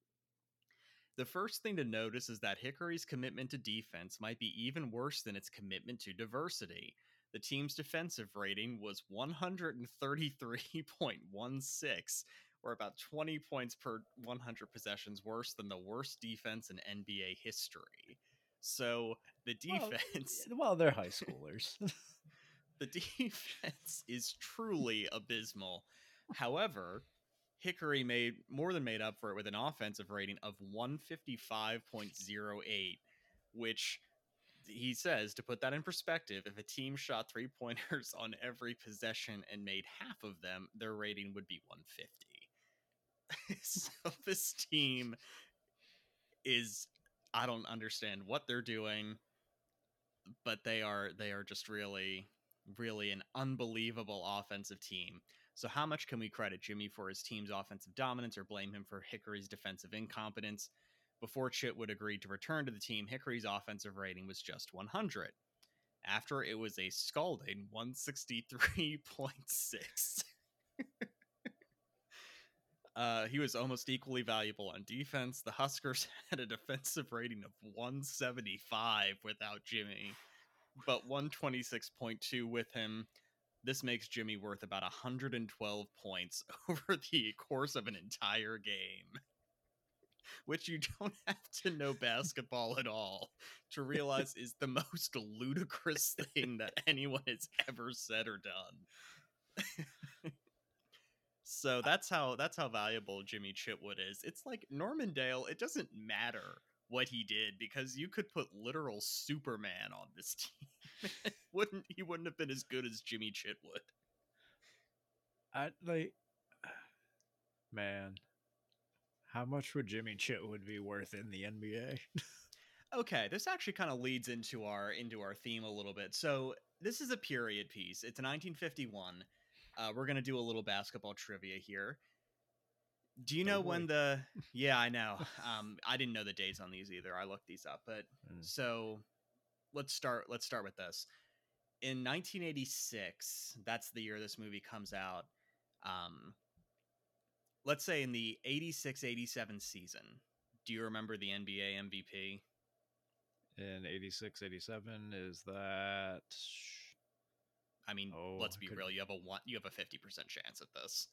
The first thing to notice is that Hickory's commitment to defense might be even worse than its commitment to diversity. The team's defensive rating was one thirty-three point one six, or about twenty points per one hundred possessions worse than the worst defense in N B A history. So the defense... Well, well they're high schoolers. The defense is truly abysmal. However, Hickory made more than made up for it with an offensive rating of one fifty-five point oh eight, which he says, to put that in perspective, if a team shot three pointers on every possession and made half of them, their rating would be one fifty. So this team is, I don't understand what they're doing, but they are they are just really, really an unbelievable offensive team. So how much can we credit Jimmy for his team's offensive dominance, or blame him for Hickory's defensive incompetence? Before Chitwood agreed to return to the team, Hickory's offensive rating was just one hundred. After, it was a scalding one sixty-three point six. uh, he was almost equally valuable on defense. The Huskers had a defensive rating of one seventy-five without Jimmy, but one twenty-six point two with him. This makes Jimmy worth about one hundred twelve points over the course of an entire game, which you don't have to know basketball at all to realize is the most ludicrous thing that anyone has ever said or done. So that's how that's how valuable Jimmy Chitwood is. It's like Norman Dale, it doesn't matter what he did, because you could put literal Superman on this team. wouldn't he wouldn't have been as good as Jimmy Chitwood. I like man. How much would Jimmy Chitwood be worth in the N B A? Okay, this actually kind of leads into our into our theme a little bit. So this is a period piece. It's nineteen fifty-one. Uh, we're gonna do a little basketball trivia here. Do you know oh when the... Yeah, I know. Um, I didn't know the dates on these either. I looked these up, but mm. so let's start. Let's start with this. In nineteen eighty-six, that's the year this movie comes out. Um, let's say in the eighty-six eighty-seven season, do you remember the N B A M V P? in eighty-six, eighty-seven. Is that? I mean, Oh, let's be could... real. You have a one. You have a fifty percent chance at this.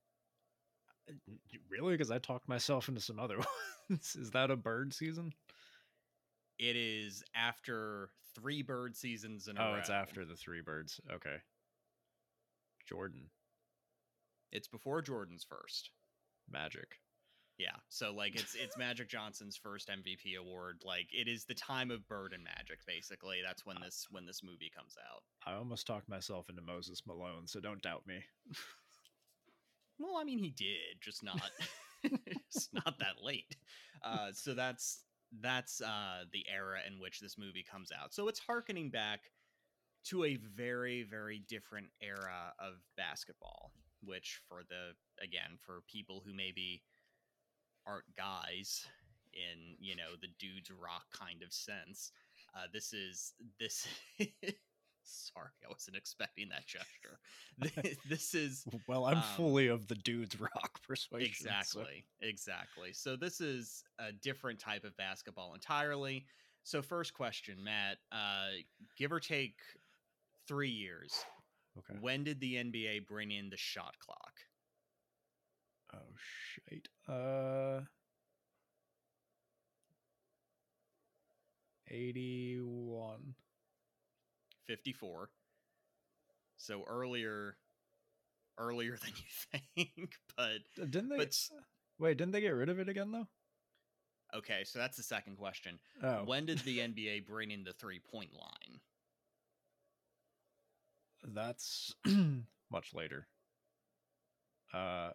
Really? Because I talked myself into some other ones. Is that a bird season? It is after three bird seasons in a oh, row. Oh, it's after the three birds. Okay. Jordan. It's before Jordan's first. Magic. Yeah, so like it's it's Magic Johnson's first M V P award. Like it is the time of Bird and Magic. Basically, that's when this when this movie comes out. I almost talked myself into Moses Malone, so don't doubt me. Well, I mean, he did, just not it's not that late. Uh, so that's that's uh, the era in which this movie comes out. So it's harkening back to a very very different era of basketball, which for the again for people who maybe aren't guys in, you know, the dudes rock kind of sense, uh this is this sorry, I wasn't expecting that gesture. this, this is well I'm um, fully of the dudes rock persuasion. Exactly so. exactly so this is a different type of basketball entirely. So first question, Matt, uh give or take three years, okay, when did the N B A bring in the shot clock? Oh shit. Uh eighty-one. fifty-four. So earlier earlier than you think, but didn't they but, wait, didn't they get rid of it again though? Okay, so that's the second question. Oh. When did the N B A bring in the three-point line? That's much later. Uh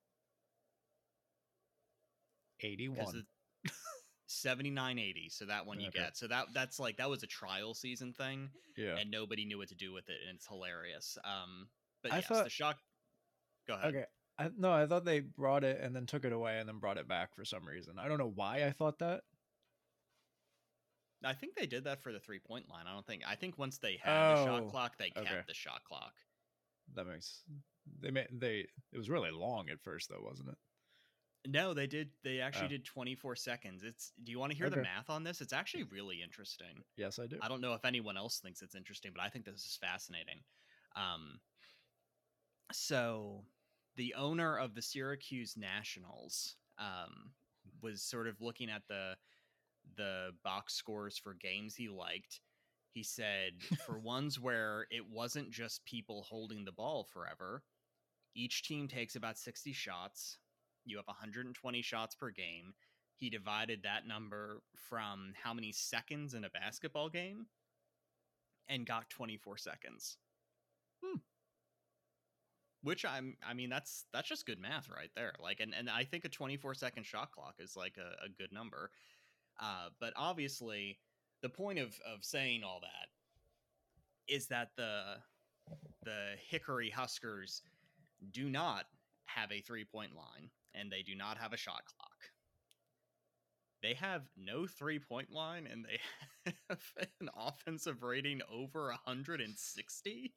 eighty-one. seventy-nine eighty, so that one you okay. get. So that that's like that was a trial season thing, yeah, and nobody knew what to do with it, and it's hilarious. Um, but I yes, thought, the shock. Go ahead. Okay, I, no, I thought they brought it and then took it away and then brought it back for some reason. I don't know why I thought that. I think they did that for the three-point line. I don't think. I think once they had oh, the shot clock, they kept okay. the shot clock. That makes they made they. It was really long at first, though, wasn't it? No, they did. They actually oh. did twenty-four seconds. It's. Do you want to hear okay. the math on this? It's actually really interesting. Yes, I do. I don't know if anyone else thinks it's interesting, but I think this is fascinating. Um. So, the owner of the Syracuse Nationals um, was sort of looking at the the box scores for games he liked. He said for ones where it wasn't just people holding the ball forever, each team takes about sixty shots. You have one hundred twenty shots per game. He divided that number from how many seconds in a basketball game and got twenty-four seconds. Hmm. Which I'm, I mean, that's, that's just good math right there. Like, and, and I think a twenty-four second shot clock is like a, a good number. Uh, but obviously the point of, of saying all that is that the, the Hickory Huskers do not have a three point line and they do not have a shot clock. They have no three point line and they have an offensive rating over one hundred sixty.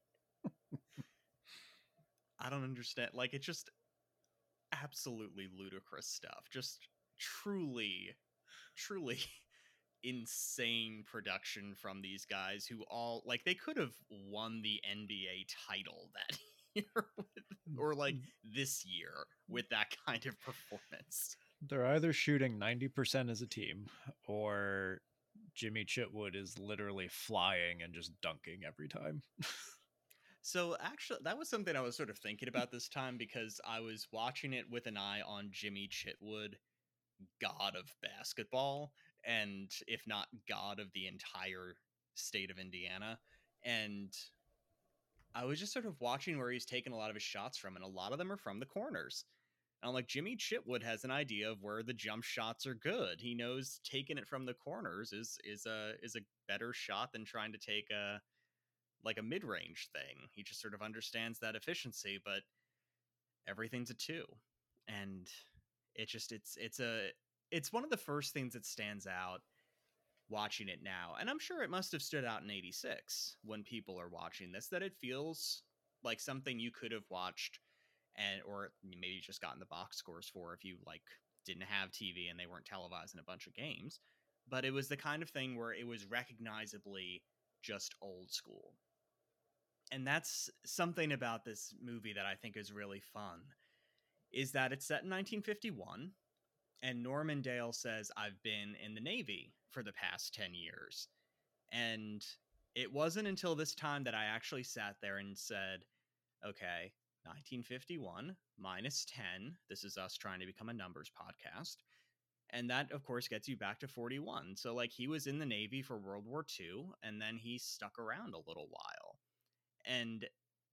I don't understand. Like, it's just absolutely ludicrous stuff. Just truly, truly insane production from these guys who all, like, they could have won the N B A title that year with, or like this year with that kind of performance. They're either shooting ninety percent as a team or Jimmy Chitwood is literally flying and just dunking every time. So actually, that was something I was sort of thinking about this time because I was watching it with an eye on Jimmy Chitwood, god of basketball, and if not god of the entire state of Indiana. And I was just sort of watching where he's taking a lot of his shots from, and a lot of them are from the corners. And I'm like, Jimmy Chitwood has an idea of where the jump shots are good. He knows taking it from the corners is is a is a better shot than trying to take a like a mid-range thing. He just sort of understands that efficiency, but everything's a two. And it just, it's, it's a, it's one of the first things that stands out watching it now. And I'm sure it must have stood out in eighty-six when people are watching this, that it feels like something you could have watched and, or maybe just gotten the box scores for if you like didn't have T V and they weren't televising a bunch of games. but it was the kind of thing where it was recognizably just old school. And that's something about this movie that I think is really fun, is that it's set in nineteen fifty-one, and Norman Dale says, I've been in the Navy for the past ten years. And it wasn't until this time that I actually sat there and said, okay, nineteen fifty-one minus ten. This is us trying to become a numbers podcast. And that, of course, gets you back to forty-one. So, like, he was in the Navy for World War Two, and then he stuck around a little while. And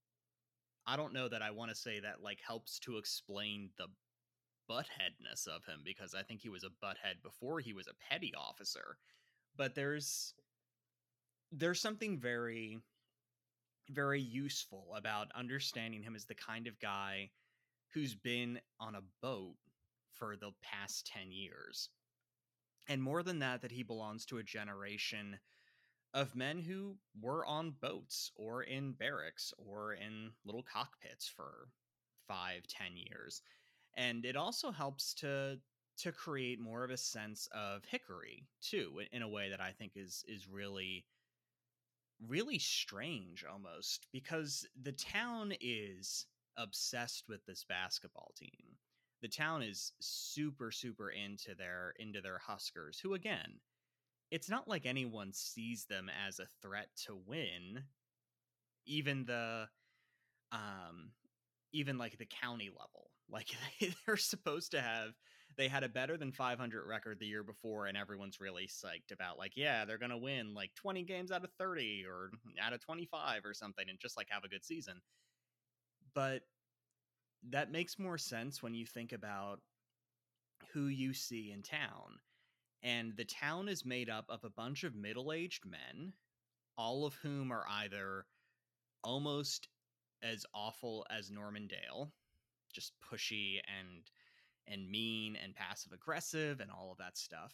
I don't know that I want to say that, like, helps to explain the buttheadness of him, because I think he was a butthead before he was a petty officer. But there's there's something very, very useful about understanding him as the kind of guy who's been on a boat for the past ten years. And more than that, that he belongs to a generation of men who were on boats or in barracks or in little cockpits for five, ten years. And it also helps to to create more of a sense of hickory too, in a way that I think is is really really strange almost, because the town is obsessed with this basketball team. The town is super super into their into their Huskers, who, again, it's not like anyone sees them as a threat to win. Even the um even like the county level, like they're supposed to have, they had a better than five hundred record the year before, and everyone's really psyched about, like, yeah, they're gonna win like twenty games out of thirty or out of twenty-five or something, and just like have a good season. But that makes more sense when you think about who you see in town. And the town is made up of a bunch of middle-aged men, all of whom are either almost as awful as Norman Dale, just pushy and and mean and passive aggressive and all of that stuff,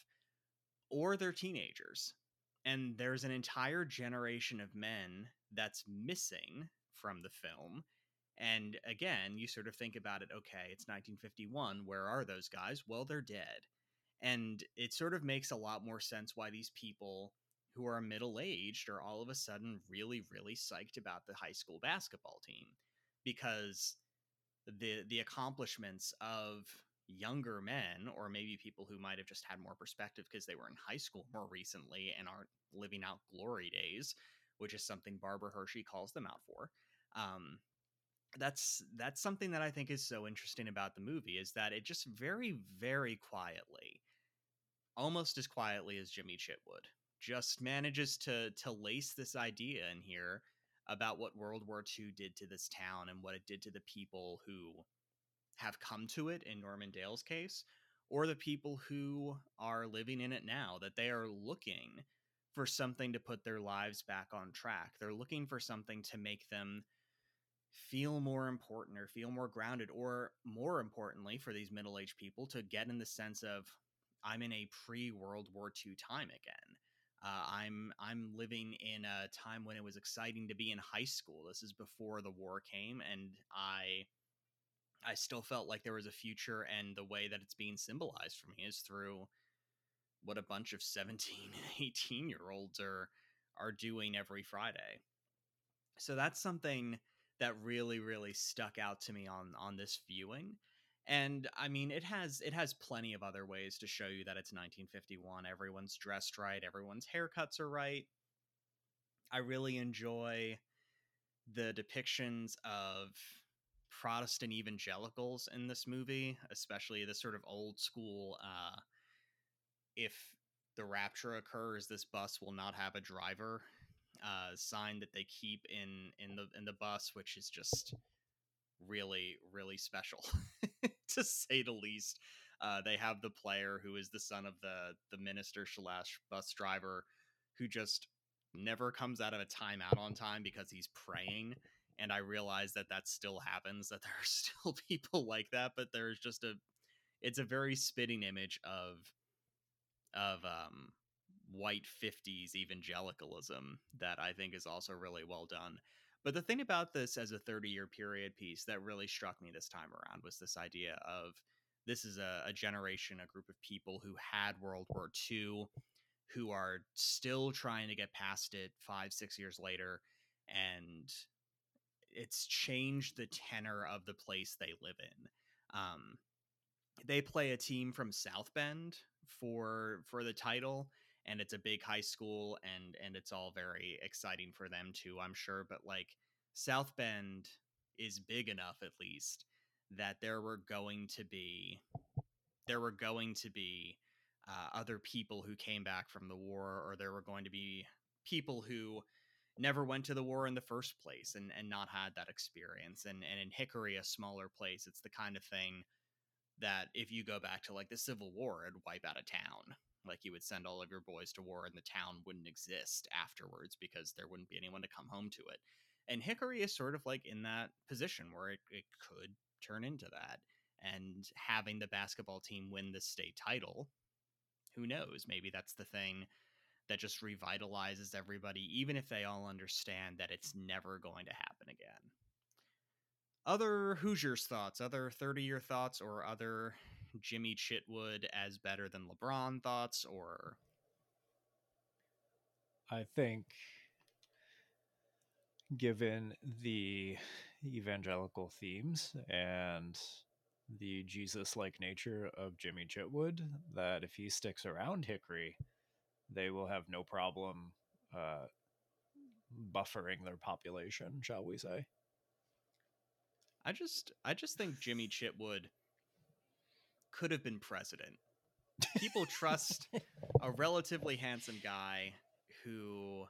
or they're teenagers. And there's an entire generation of men that's missing from the film. And again, you sort of think about it, okay, it's nineteen fifty-one. Where are those guys? Well, they're dead. And it sort of makes a lot more sense why these people who are middle-aged are all of a sudden really, really psyched about the high school basketball team, because the the accomplishments of younger men, or maybe people who might have just had more perspective because they were in high school more recently and aren't living out glory days, which is something Barbara Hershey calls them out for. Um, that's that's something that I think is so interesting about the movie, is that it just very, very quietly, almost as quietly as Jimmy Chitwood, just manages to to lace this idea in here about what World War Two did to this town and what it did to the people who have come to it, in Norman Dale's case, or the people who are living in it now, that they are looking for something to put their lives back on track. They're looking for something to make them feel more important or feel more grounded, or more importantly, for these middle-aged people to get in the sense of, I'm in a pre-World War Two time again. Uh, I'm I'm living in a time when it was exciting to be in high school. This is before the war came, and I I still felt like there was a future, and the way that it's being symbolized for me is through what a bunch of seventeen and eighteen year olds are are doing every Friday. So that's something that really, really stuck out to me on on this viewing. And I mean, it has it has plenty of other ways to show you that it's nineteen fifty-one. Everyone's dressed right, everyone's haircuts are right. I really enjoy the depictions of Protestant evangelicals in this movie, especially the sort of old school, uh, if the rapture occurs, this bus will not have a driver, uh, sign that they keep in in the in the bus, which is just really, really special to say the least. Uh, they have the player who is the son of the the minister slash bus driver, who just never comes out of a timeout on time because he's praying. And I realize that that still happens, that there are still people like that, but there's just a, it's a very spitting image of of um, white fifties evangelicalism that I think is also really well done. But the thing about this as a thirty year period piece that really struck me this time around was this idea of, this is a, a generation, a group of people who had World War Two. who are still trying to get past it five, six years later. And it's changed the tenor of the place they live in. Um, they play a team from South Bend for for the title, and it's a big high school, and and it's all very exciting for them too, I'm sure. But like South Bend is big enough, at least, that there were going to be there were going to be uh, other people who came back from the war, or there were going to be people who never went to the war in the first place and, and not had that experience. And, and in Hickory, a smaller place, it's the kind of thing that if you go back to like the Civil War, it'd wipe out a town. Like you would send all of your boys to war and the town wouldn't exist afterwards because there wouldn't be anyone to come home to it. And Hickory is sort of like in that position where it, it could turn into that. And having the basketball team win the state title, who knows? Maybe that's the thing that just revitalizes everybody, even if they all understand that it's never going to happen again. Other Hoosiers thoughts, other thirty-year thoughts, or other Jimmy Chitwood as better than LeBron thoughts, or... I think, given the evangelical themes and the Jesus-like nature of Jimmy Chitwood, that if he sticks around Hickory, they will have no problem uh, buffering their population, shall we say. I just I just think Jimmy Chitwood could have been president. People trust a relatively handsome guy who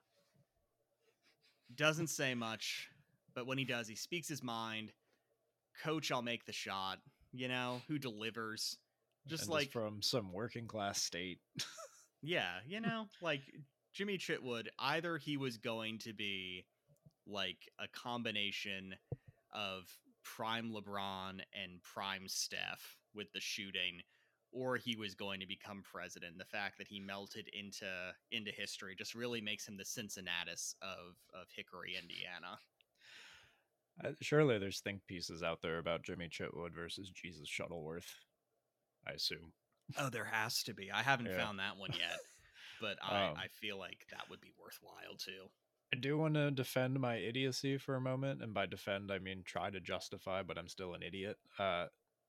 doesn't say much, but when he does, he speaks his mind. Coach, I'll make the shot, you know, who delivers. Just and like from some working class state. Yeah, you know, like Jimmy Chitwood, either he was going to be like a combination of prime LeBron and prime Steph with the shooting, or he was going to become president. The fact that he melted into into history just really makes him the Cincinnatus of of Hickory, Indiana. Uh, surely there's think pieces out there about Jimmy Chitwood versus Jesus Shuttleworth, I assume. Oh, there has to be. I haven't Yeah. found that one yet, but I, Um, I feel like that would be worthwhile too. I do want to defend my idiocy for a moment, and by defend I mean try to justify, but I'm still an idiot. Uh,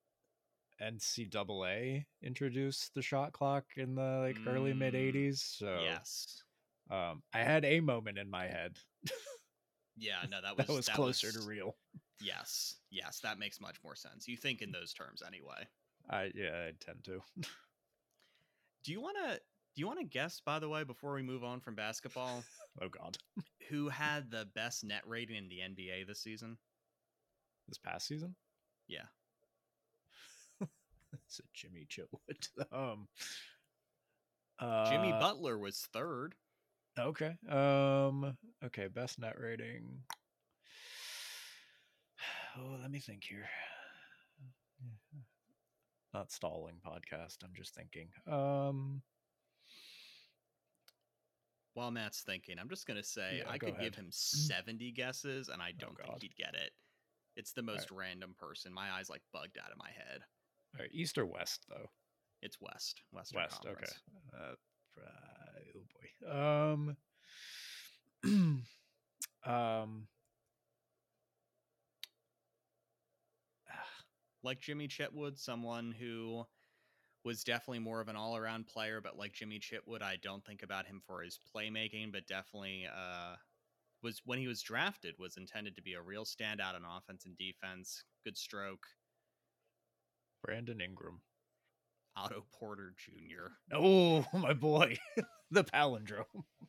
N C double A introduced the shot clock in the like mm, early mid eighties, so yes, um, I had a moment in my head. Yeah, no, that was that was that closer was, to real. Yes, yes, that makes much more sense. You think in those terms anyway. I yeah, I tend to. Do you want to do you want to guess, by the way, before we move on from basketball? Oh God, who had the best net rating in the N B A this season? This past season? Yeah. It's a Jimmy Chitwood. um, uh, Jimmy Butler was third. Okay. Um. Okay. Best net rating. Oh, let me think here. Not stalling podcast. I'm just thinking. Um. While Matt's thinking, I'm just gonna say yeah, I go could ahead. give him seventy guesses, and I don't oh, think he'd get it. It's the most right. random person. My eyes like bugged out of my head. All right, East or West though? It's West. Western West. Conference. Okay. Uh, oh boy. Um. um. Like Jimmy Chitwood, someone who was definitely more of an all-around player, but like Jimmy Chitwood, I don't think about him for his playmaking, but definitely uh, was when he was drafted was intended to be a real standout on offense and defense. Good stroke. Brandon Ingram. Otto Porter Junior Oh, my boy. The palindrome.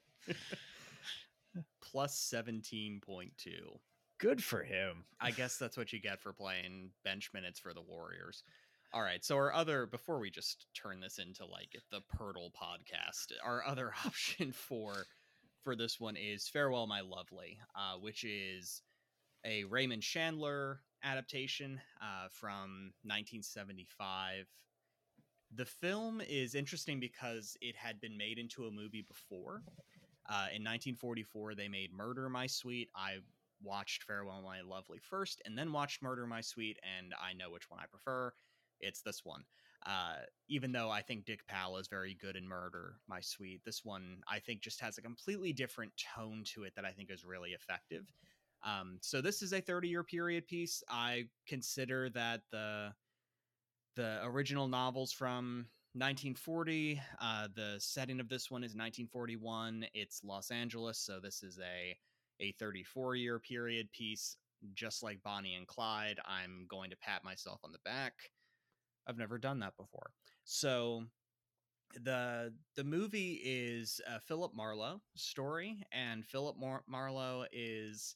Plus seventeen point two. Good for him. I guess that's what you get for playing bench minutes for the Warriors. All right, so our other, before we just turn this into like the Pirtle podcast, our other option for for this one is Farewell, My Lovely, uh, which is a Raymond Chandler adaptation uh, from nineteen seventy-five. The film is interesting because it had been made into a movie before. Uh, in nineteen forty-four, they made Murder, My Sweet. I watched Farewell, My Lovely first, and then watched Murder, My Sweet, and I know which one I prefer. It's this one. Uh, even though I think Dick Powell is very good in Murder, My Sweet, this one I think just has a completely different tone to it that I think is really effective. Um, so this is a thirty-year period piece. I consider that the the original novels from nineteen forty. Uh, the setting of this one is nineteen forty-one. It's Los Angeles, so this is a a thirty-four year period piece. Just like Bonnie and Clyde, I'm going to pat myself on the back. I've never done that before. So the the movie is a Philip Marlowe story, and Philip Mar- Marlowe is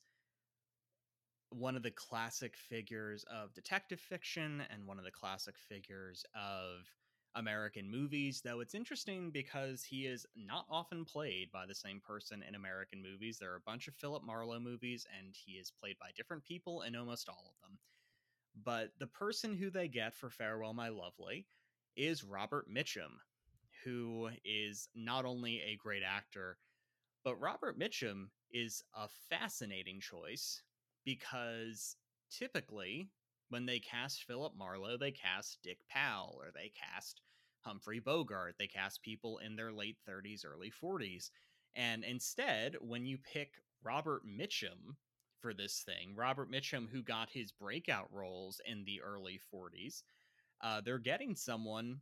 one of the classic figures of detective fiction and one of the classic figures of American movies, though it's interesting because he is not often played by the same person in American movies. There are a bunch of Philip Marlowe movies, and he is played by different people in almost all of them. But the person who they get for Farewell, My Lovely is Robert Mitchum, who is not only a great actor, but Robert Mitchum is a fascinating choice because typically when they cast Philip Marlowe, they cast Dick Powell or they cast Humphrey Bogart. They cast people in their late thirties, early forties. And instead, when you pick Robert Mitchum for this thing, Robert Mitchum, who got his breakout roles in the early forties, uh, they're getting someone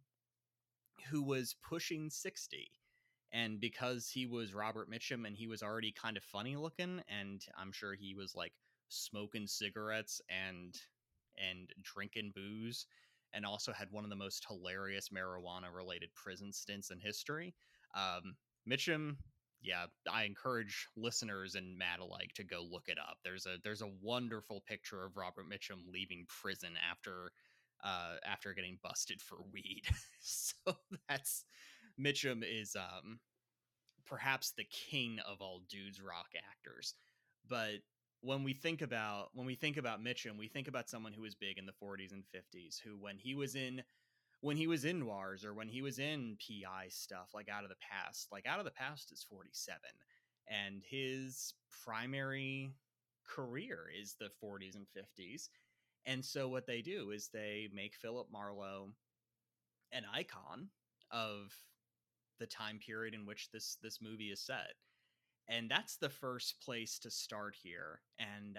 who was pushing sixty. And because he was Robert Mitchum and he was already kind of funny looking, and I'm sure he was like smoking cigarettes and and drinking booze, and also had one of the most hilarious marijuana related prison stints in history. Um, Mitchum, yeah, I encourage listeners and Matt alike to go look it up. There's a there's a wonderful picture of Robert Mitchum leaving prison after uh, after getting busted for weed. So that's Mitchum is um, perhaps the king of all dudes rock actors. But when we think about when we think about Mitchum, we think about someone who was big in the forties and fifties, who when he was in when he was in Noirs or when he was in P I stuff like Out of the Past, like Out of the Past is forty-seven, and his primary career is the forties and fifties. And so what they do is they make Philip Marlowe an icon of the time period in which this this movie is set. And that's the first place to start here, and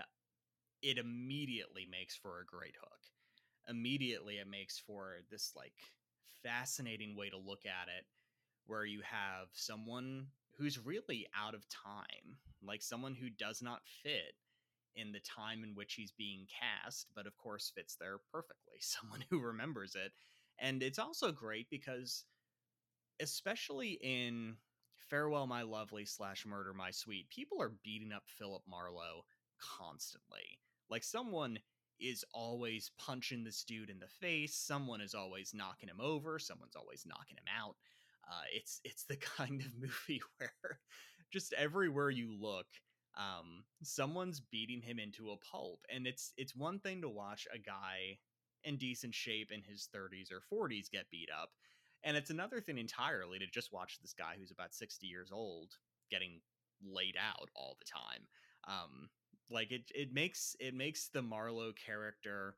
it immediately makes for a great hook. Immediately it makes for this like fascinating way to look at it, where you have someone who's really out of time, like someone who does not fit in the time in which he's being cast, but of course fits there perfectly. Someone who remembers it. And it's also great because especially in Farewell, My Lovely slash Murder, My Sweet, people are beating up Philip Marlowe constantly. Like someone is always punching this dude in the face. Someone is always knocking him over. Someone's always knocking him out. Uh, it's it's the kind of movie where just everywhere you look, um, someone's beating him into a pulp. And it's it's one thing to watch a guy in decent shape in his thirties or forties get beat up, and it's another thing entirely to just watch this guy who's about sixty years old getting laid out all the time. Um, like it, it makes it makes the Marlowe character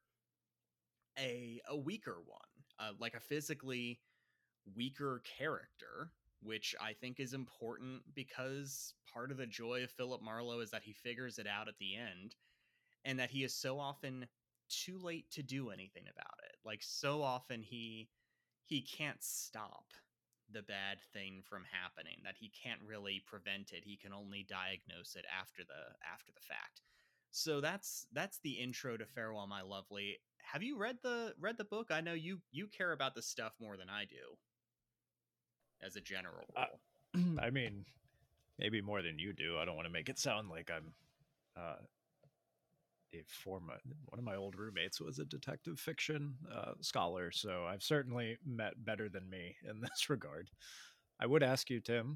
a a weaker one, uh, like a physically weaker character, which I think is important because part of the joy of Philip Marlowe is that he figures it out at the end, and that he is so often too late to do anything about it. Like so often he he can't stop the bad thing from happening, that he can't really prevent it. He can only diagnose it after the after the fact. So that's that's the intro to Farewell, My Lovely. Have you read the read the book? I know you you care about this stuff more than I do as a general Uh, rule. I mean, maybe more than you do. I don't want to make it sound like I'm uh, a former. One of my old roommates was a detective fiction uh, scholar, so I've certainly met better than me in this regard. I would ask you, Tim.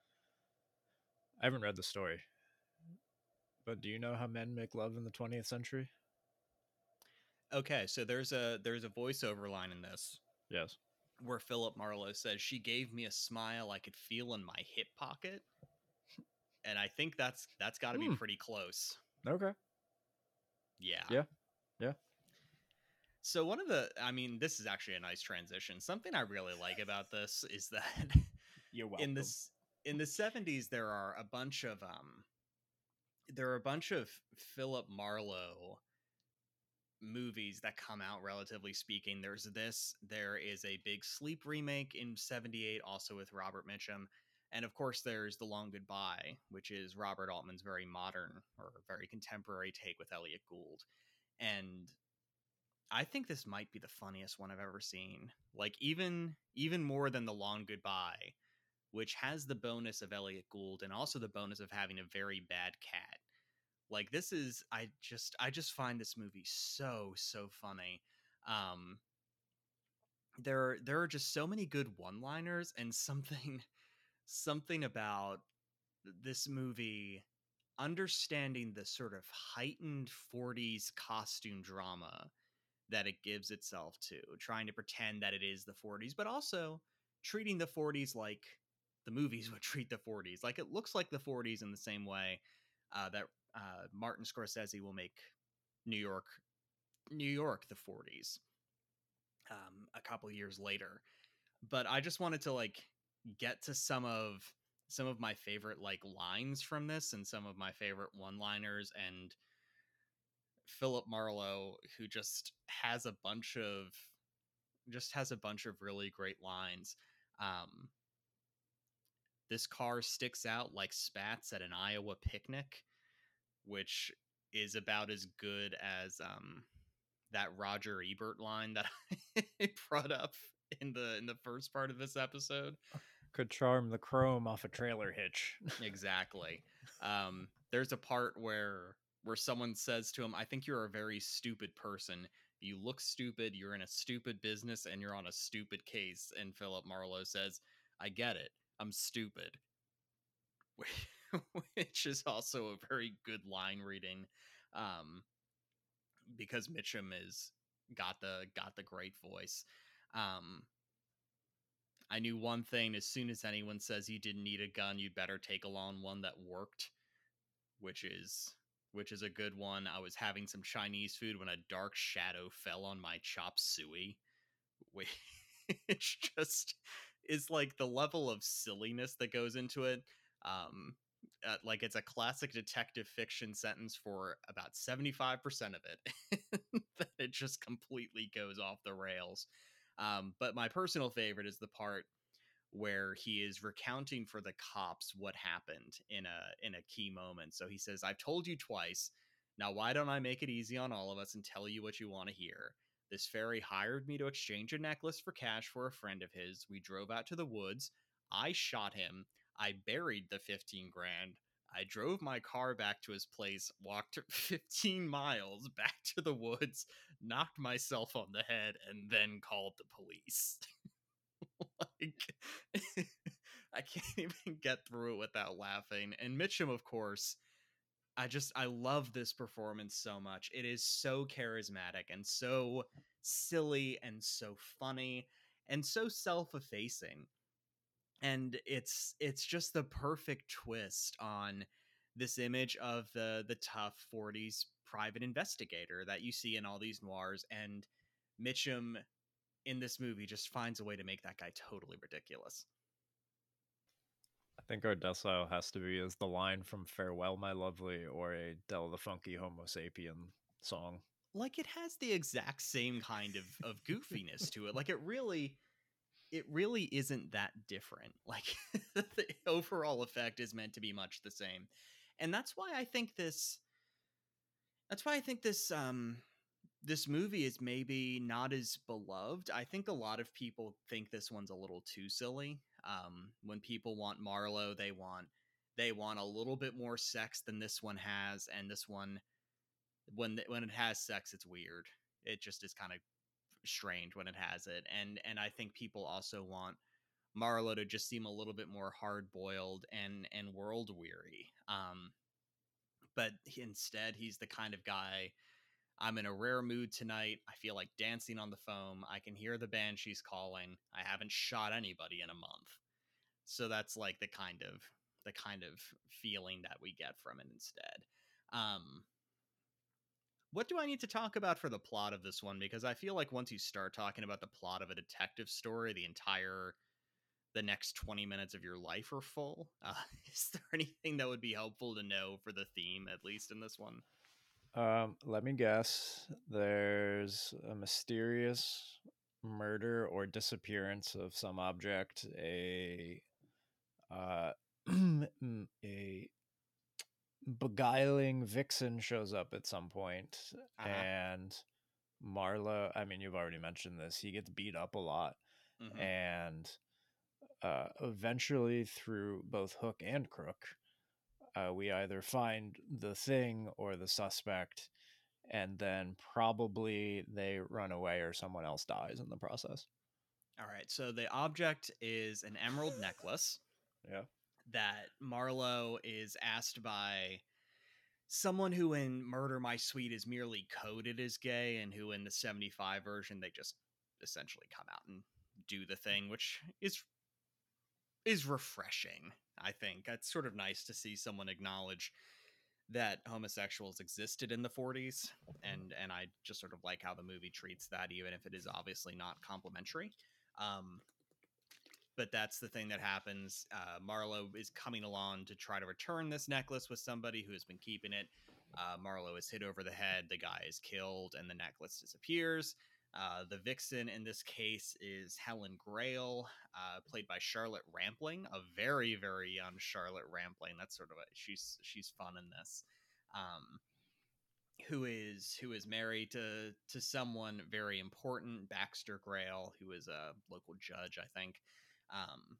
I haven't read the story, but do you know how men make love in the twentieth century? Okay, so there's a there's a voiceover line in this Yes. where Philip Marlowe says, "She gave me a smile I could feel in my hip pocket," and I think that's that's got to be Hmm. pretty close. Okay. Yeah. Yeah. Yeah. So one of the, I mean, this is actually a nice transition. Something I really like about this is that You're in welcome. this in the seventies there are a bunch of um there are a bunch of Philip Marlowe movies that come out, relatively speaking. There's this, there is a Big Sleep remake in seventy-eight, also with Robert Mitchum. And of course, there's The Long Goodbye, which is Robert Altman's very modern or very contemporary take with Elliot Gould. And I think this might be the funniest one I've ever seen. Like even even more than The Long Goodbye, which has the bonus of Elliot Gould and also the bonus of having a very bad cat. Like this is, I just I just find this movie so so funny. Um there there are just so many good one-liners and something something about this movie understanding the sort of heightened forties costume drama that it gives itself to, trying to pretend that it is the forties, but also treating the forties like the movies would treat the forties. Like it looks like the forties in the same way uh, that uh, Martin Scorsese will make New York, New York, the forties um, a couple years later. But I just wanted to like get to some of some of my favorite like lines from this and some of my favorite one-liners, and Philip Marlowe, who just has a bunch of just has a bunch of really great lines. Um, this car sticks out like spats at an Iowa picnic, which is about as good as um, that Roger Ebert line that I brought up in the in the first part of this episode. Could charm the chrome off a trailer hitch. Exactly. Um, there's a part where where someone says to him, "I think you're a very stupid person. You look stupid. You're in a stupid business, and you're on a stupid case." And Philip Marlowe says, "I get it. I'm stupid," which is also a very good line reading, um, because Mitchum is got the got the great voice. Um, I knew one thing: as soon as anyone says you didn't need a gun, you'd better take along one that worked, which is which is a good one. I was having some Chinese food when a dark shadow fell on my chop suey, which just is like the level of silliness that goes into it. Um, uh, like it's a classic detective fiction sentence for about seventy-five percent of it. That it just completely goes off the rails. Um, but my personal favorite is the part where he is recounting for the cops what happened in a in a key moment. So he says, "I've told you twice. Now why don't I make it easy on all of us and tell you what you want to hear? This fairy hired me to exchange a necklace for cash for a friend of his. We drove out to the woods. I shot him. I buried the fifteen grand. I drove my car back to his place, walked fifteen miles back to the woods, knocked myself on the head, and then called the police." Like, I can't even get through it without laughing. And Mitchum, of course, I just I love this performance so much. It is so charismatic and so silly and so funny and so self-effacing. And it's it's just the perfect twist on this image of the the tough forties private investigator that you see in all these noirs. And Mitchum in this movie just finds a way to make that guy totally ridiculous. I think our decile has to be as the line from Farewell My Lovely or a Del the Funky Homo Sapien song. Like it has the exact same kind of of goofiness to it. Like it really it really isn't that different. Like the overall effect is meant to be much the same. And that's why I think this that's why I think this um this movie is maybe not as beloved. I think a lot of people think this one's a little too silly. Um, when people want Marlowe, they want they want a little bit more sex than this one has, and this one, when when it has sex, it's weird. It just is kind of strange when it has it, and and I think people also want Marlowe to just seem a little bit more hard boiled and and world weary. Um, but instead, he's the kind of guy. I'm in a rare mood tonight. I feel like dancing on the foam. I can hear the banshees calling. I haven't shot anybody in a month. So that's like the kind of the kind of feeling that we get from it instead. Um, what do I need to talk about for the plot of this one? Because I feel like once you start talking about the plot of a detective story, the entire the next twenty minutes of your life are full. Uh, is there anything that would be helpful to know for the theme, at least in this one? Um, let me guess. There's a mysterious murder or disappearance of some object. A uh, a beguiling vixen shows up at some point, Uh-huh. and Marlowe. I mean, you've already mentioned this. He gets beat up a lot, Mm-hmm. and uh, eventually, through both hook and crook, uh, we either find the thing or the suspect, and then probably they run away or someone else dies in the process. All right. So the object is an emerald necklace Yeah. that Marlowe is asked by someone who in Murder My Sweet is merely coded as gay, and who in the seventy-five version they just essentially come out and do the thing, which is is refreshing. I think it's sort of nice to see someone acknowledge that homosexuals existed in the forties, and and I just sort of like how the movie treats that, even if it is obviously not complimentary. Um, but that's the thing that happens. Uh, Marlowe is coming along to try to return this necklace with somebody who has been keeping it. Uh, Marlowe is hit over the head. The guy is killed, and the necklace disappears. Uh, the vixen in this case is Helen Grail, uh, played by Charlotte Rampling, a very, very young Charlotte Rampling. That's sort of a, she's she's fun in this. Um, who is who is married to to someone very important, Baxter Grail, who is a local judge, I think. Um,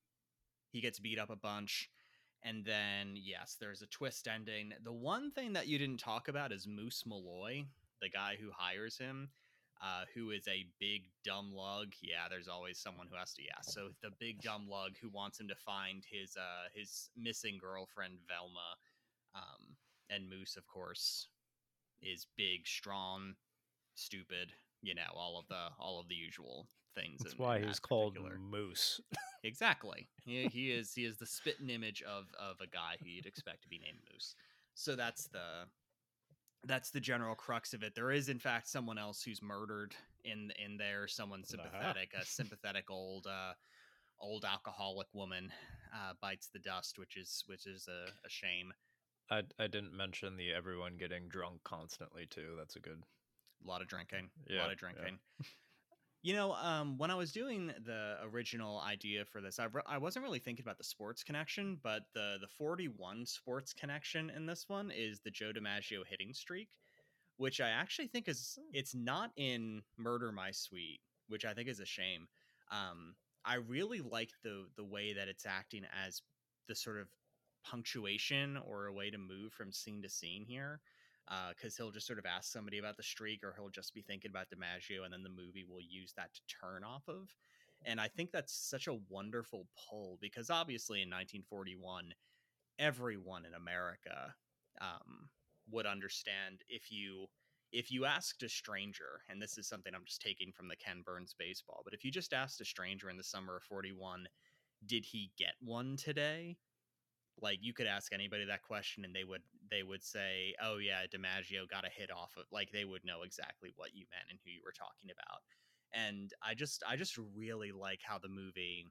he gets beat up a bunch, and then yes, there's a twist ending. The one thing that you didn't talk about is Moose Malloy, the guy who hires him, uh, who is a big dumb lug. Yeah, there's always someone who has to. Yeah, so the big dumb lug who wants him to find his uh, his missing girlfriend Velma, um, and Moose, of course, is big, strong, stupid. You know, all of the all of the usual things That's in, why in he's that called particular. Moose. Exactly. He, he is he is the spitting image of of a guy who you'd expect to be named Moose. So that's the that's the general crux of it. There is in fact someone else who's murdered in in there, someone Uh-huh. sympathetic, a sympathetic old uh old alcoholic woman uh bites the dust, which is which is a, a shame. I I didn't mention the everyone getting drunk constantly too. That's a good. A lot of drinking, a Yeah. lot of Yeah. drinking. You know, um, when I was doing the original idea for this, I, re- I wasn't really thinking about the sports connection, but the the forty-one sports connection in this one is the Joe DiMaggio hitting streak, which I actually think is it's not in Murder My Sweet, which I think is a shame. Um, I really like the the way that it's acting as the sort of punctuation or a way to move from scene to scene here. Because uh, he'll just sort of ask somebody about the streak, or he'll just be thinking about DiMaggio, and then the movie will use that to turn off of. And I think that's such a wonderful pull, because obviously in nineteen forty-one, everyone in America um, would understand if you if you asked a stranger, and this is something I'm just taking from the Ken Burns baseball, but if you just asked a stranger in the summer of forty-one, did he get one today? Like, you could ask anybody that question, and they would they would say, "Oh yeah, DiMaggio got a hit off of." Like, they would know exactly what you meant and who you were talking about. And I just I just really like how the movie,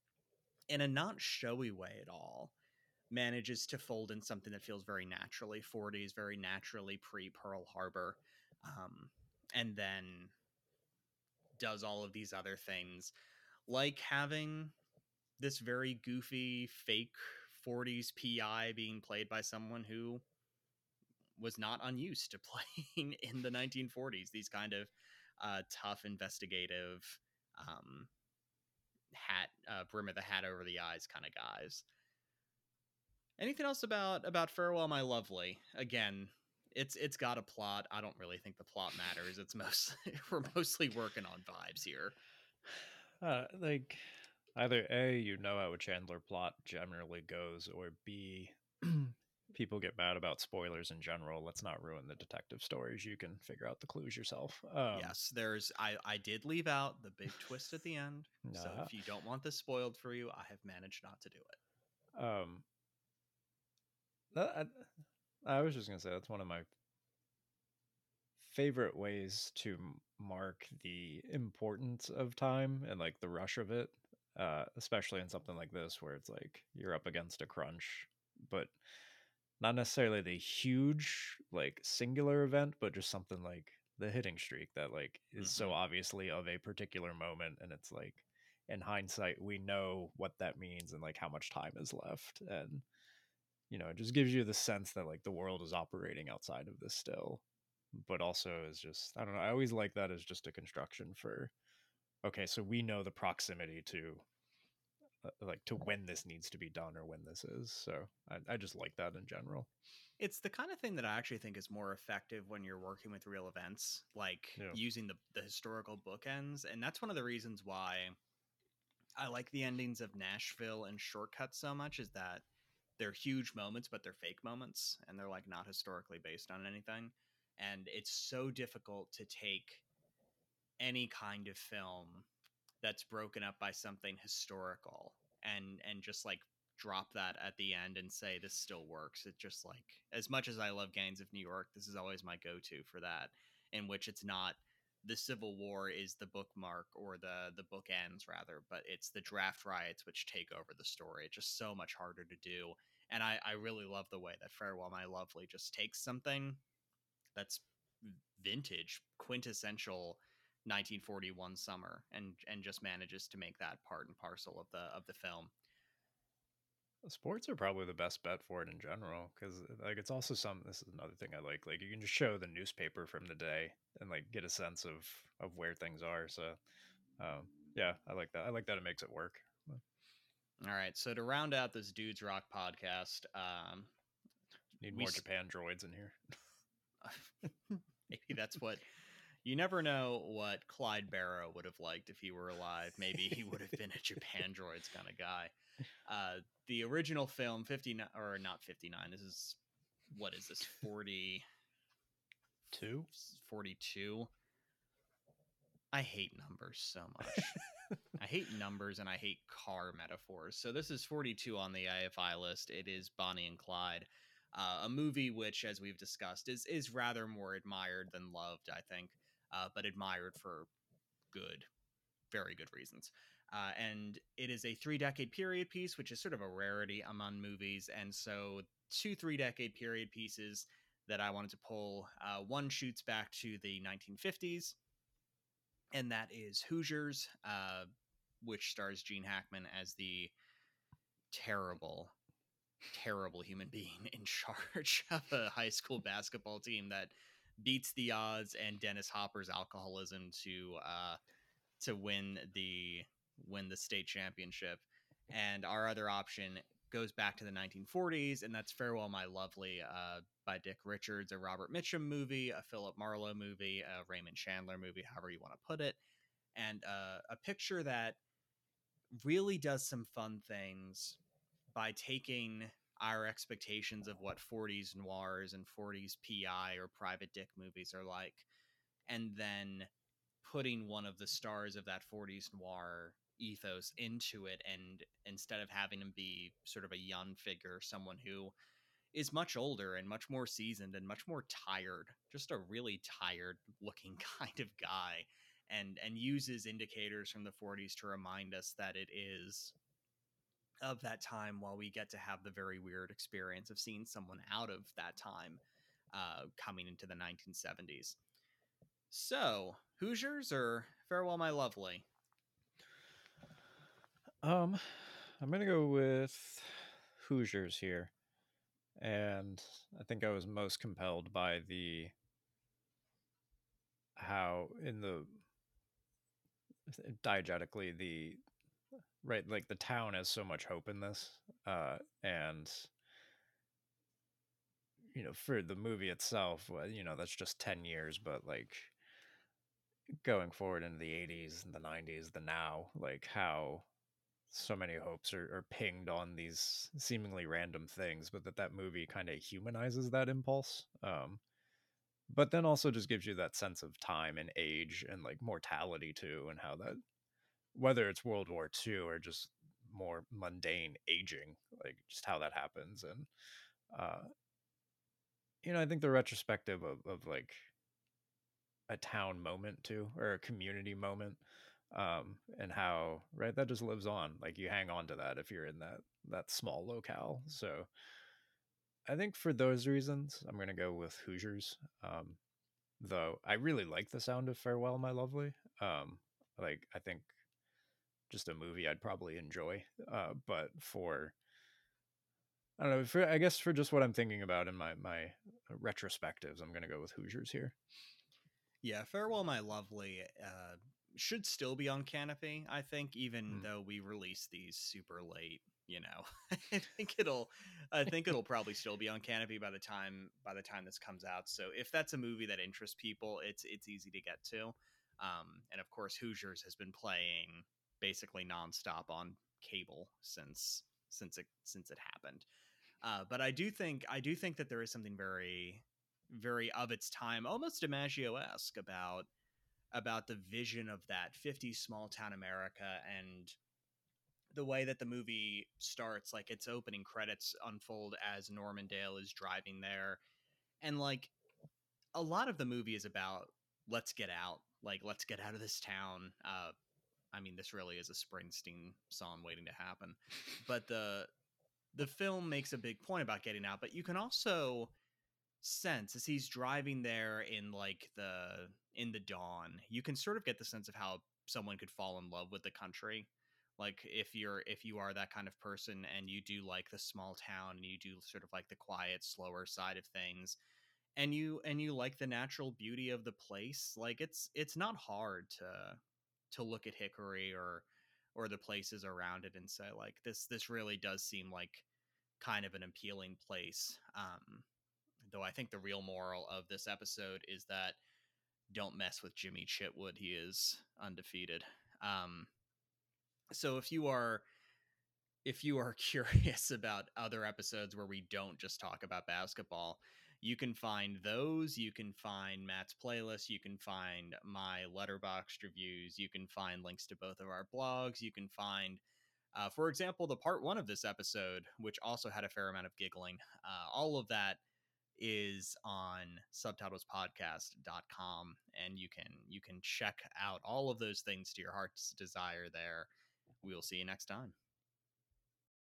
in a not showy way at all, manages to fold in something that feels very naturally forties, very naturally pre Pearl Harbor, um, and then does all of these other things, like having this very goofy fake forties P I being played by someone who was not unused to playing in the nineteen forties. These kind of uh, tough, investigative, um, hat, uh, brim of the hat over the eyes kind of guys. Anything else about about Farewell My Lovely? Again, it's it's got a plot. I don't really think the plot matters. It's most we're mostly working on vibes here. Uh, like either A, you know how a Chandler plot generally goes, or B, people get mad about spoilers in general. Let's not ruin the detective stories. You can figure out the clues yourself. Um, Yes, there's I I did leave out the big twist at the end. So nah. if you don't want this spoiled for you, I have managed not to do it. Um, I, I was just gonna say that's one of my favorite ways to m- mark the importance of time and like the rush of it, uh, especially in something like this where it's like you're up against a crunch, but not necessarily the huge like singular event, but just something like the hitting streak that like is so Hmm. obviously of a particular moment, and it's like in hindsight we know what that means and like how much time is left, and you know it just gives you the sense that like the world is operating outside of this still, but also is just I don't know, I always like that as just a construction for okay, so we know the proximity to uh, like to when this needs to be done or when this is, so I, I just like that in general. It's the kind of thing that I actually think is more effective when you're working with real events, like Yeah. using the, the historical bookends. And that's one of the reasons why I like the endings of Nashville and Shortcut so much, is that they're huge moments, but they're fake moments and they're like not historically based on anything. And it's so difficult to take any kind of film that's broken up by something historical and and just like drop that at the end and say this still works. It just like, as much as I love Gangs of New York, this is always my go-to for that, in which it's not the Civil War is the bookmark or the the book ends rather, but it's the draft riots which take over the story. It's just so much harder to do. And I, I really love the way that Farewell My Lovely just takes something that's vintage, quintessential nineteen forty-one summer, and and just manages to make that part and parcel of the of the film. Sports are probably the best bet for it in general because, like, it's also some. This is another thing I like. Like, you can just show the newspaper from the day and like get a sense of of where things are. So, um, yeah, I like that. I like that it makes it work. All right, so to round out this Dudes Rock podcast, um, Need we more Japan droids in here. maybe that's what, you never know what Clyde Barrow would have liked if he were alive. Maybe he would have been a Japan droids kind of guy. Uh, the original film, fifty-nine, or not fifty-nine, this is, what is this, forty, Two. forty-two? I hate numbers so much. I hate numbers and I hate car metaphors. So this is forty-two on the A F I list. It is Bonnie and Clyde, uh, a movie which, as we've discussed, is is rather more admired than loved, I think, uh, but admired for good, very good reasons. Uh, and it is a three decade period piece, which is sort of a rarity among movies. And so, two three decade period pieces that I wanted to pull. Uh, one shoots back to the nineteen fifties, and that is Hoosiers, uh, which stars Gene Hackman as the terrible, terrible human being in charge of a high school basketball team that beats the odds and Dennis Hopper's alcoholism to uh, to win the win the state championship. And our other option goes back to the nineteen forties, and that's Farewell My Lovely, uh, by Dick Richards, a Robert Mitchum movie, a Philip Marlowe movie, a Raymond Chandler movie, however you want to put it, and uh, a picture that really does some fun things by taking our expectations of what forties noirs and forties P I or private dick movies are like, and then putting one of the stars of that forties noir ethos into it, and instead of having him be sort of a young figure, someone who is much older and much more seasoned and much more tired, just a really tired looking kind of guy, and and uses indicators from the forties to remind us that it is of that time, while we get to have the very weird experience of seeing someone out of that time, uh, coming into the nineteen seventies. So, Hoosiers or Farewell My Lovely? Um, I'm gonna go with Hoosiers here, and I think I was most compelled by the how in the diegetically the right like the town has so much hope in this, uh, and you know for the movie itself, well, you know that's just ten years, but like going forward into the eighties and the nineties, the now, like how so many hopes are, are pinged on these seemingly random things, but that that movie kind of humanizes that impulse, um, but then also just gives you that sense of time and age and like mortality too, and how that whether it's World War Two or just more mundane aging, like just how that happens. And uh, you know, I think the retrospective of, of like a town moment too, or a community moment, um, and how right that just lives on. Like you hang on to that if you're in that that small locale. So I think for those reasons, I'm gonna go with Hoosiers. Um, though I really like the sound of Farewell, My Lovely. Um, like I think just a movie I'd probably enjoy. Uh, but for I don't know, for I guess for just what I'm thinking about in my my retrospectives, I'm gonna go with Hoosiers here. Yeah, Farewell My Lovely uh, should still be on Canopy, I think, even Mm. though we release these super late, you know. I think it'll I think it'll probably still be on Canopy by the time by the time this comes out. So if that's a movie that interests people, it's it's easy to get to. Um, and of course Hoosiers has been playing basically nonstop on cable since since it since it happened. Uh, but I do think I do think that there is something very very of its time, almost DiMaggio-esque about about the vision of that fifties small town America and the way that the movie starts. Like its opening credits unfold as Normandale is driving there, and like a lot of the movie is about let's get out, like let's get out of this town. Uh, I mean, this really is a Springsteen song waiting to happen, but the the film makes a big point about getting out. But you can also sense as he's driving there in like the in the dawn, you can sort of get the sense of how someone could fall in love with the country. Like if you're if you are that kind of person and you do like the small town and you do sort of like the quiet slower side of things, and you and you like the natural beauty of the place, like it's it's not hard to to look at Hickory or or the places around it and say like this this really does seem like kind of an appealing place. Um though I think the real moral of this episode is that don't mess with Jimmy Chitwood. He is undefeated. Um, so if you are if you are curious about other episodes where we don't just talk about basketball, you can find those. You can find Matt's playlist. You can find my Letterboxd reviews. You can find links to both of our blogs. You can find, uh, for example, the part one of this episode, which also had a fair amount of giggling. Uh, all of that is on subtitles podcast dot com, and you can you can check out all of those things to your heart's desire there. We will see you next time.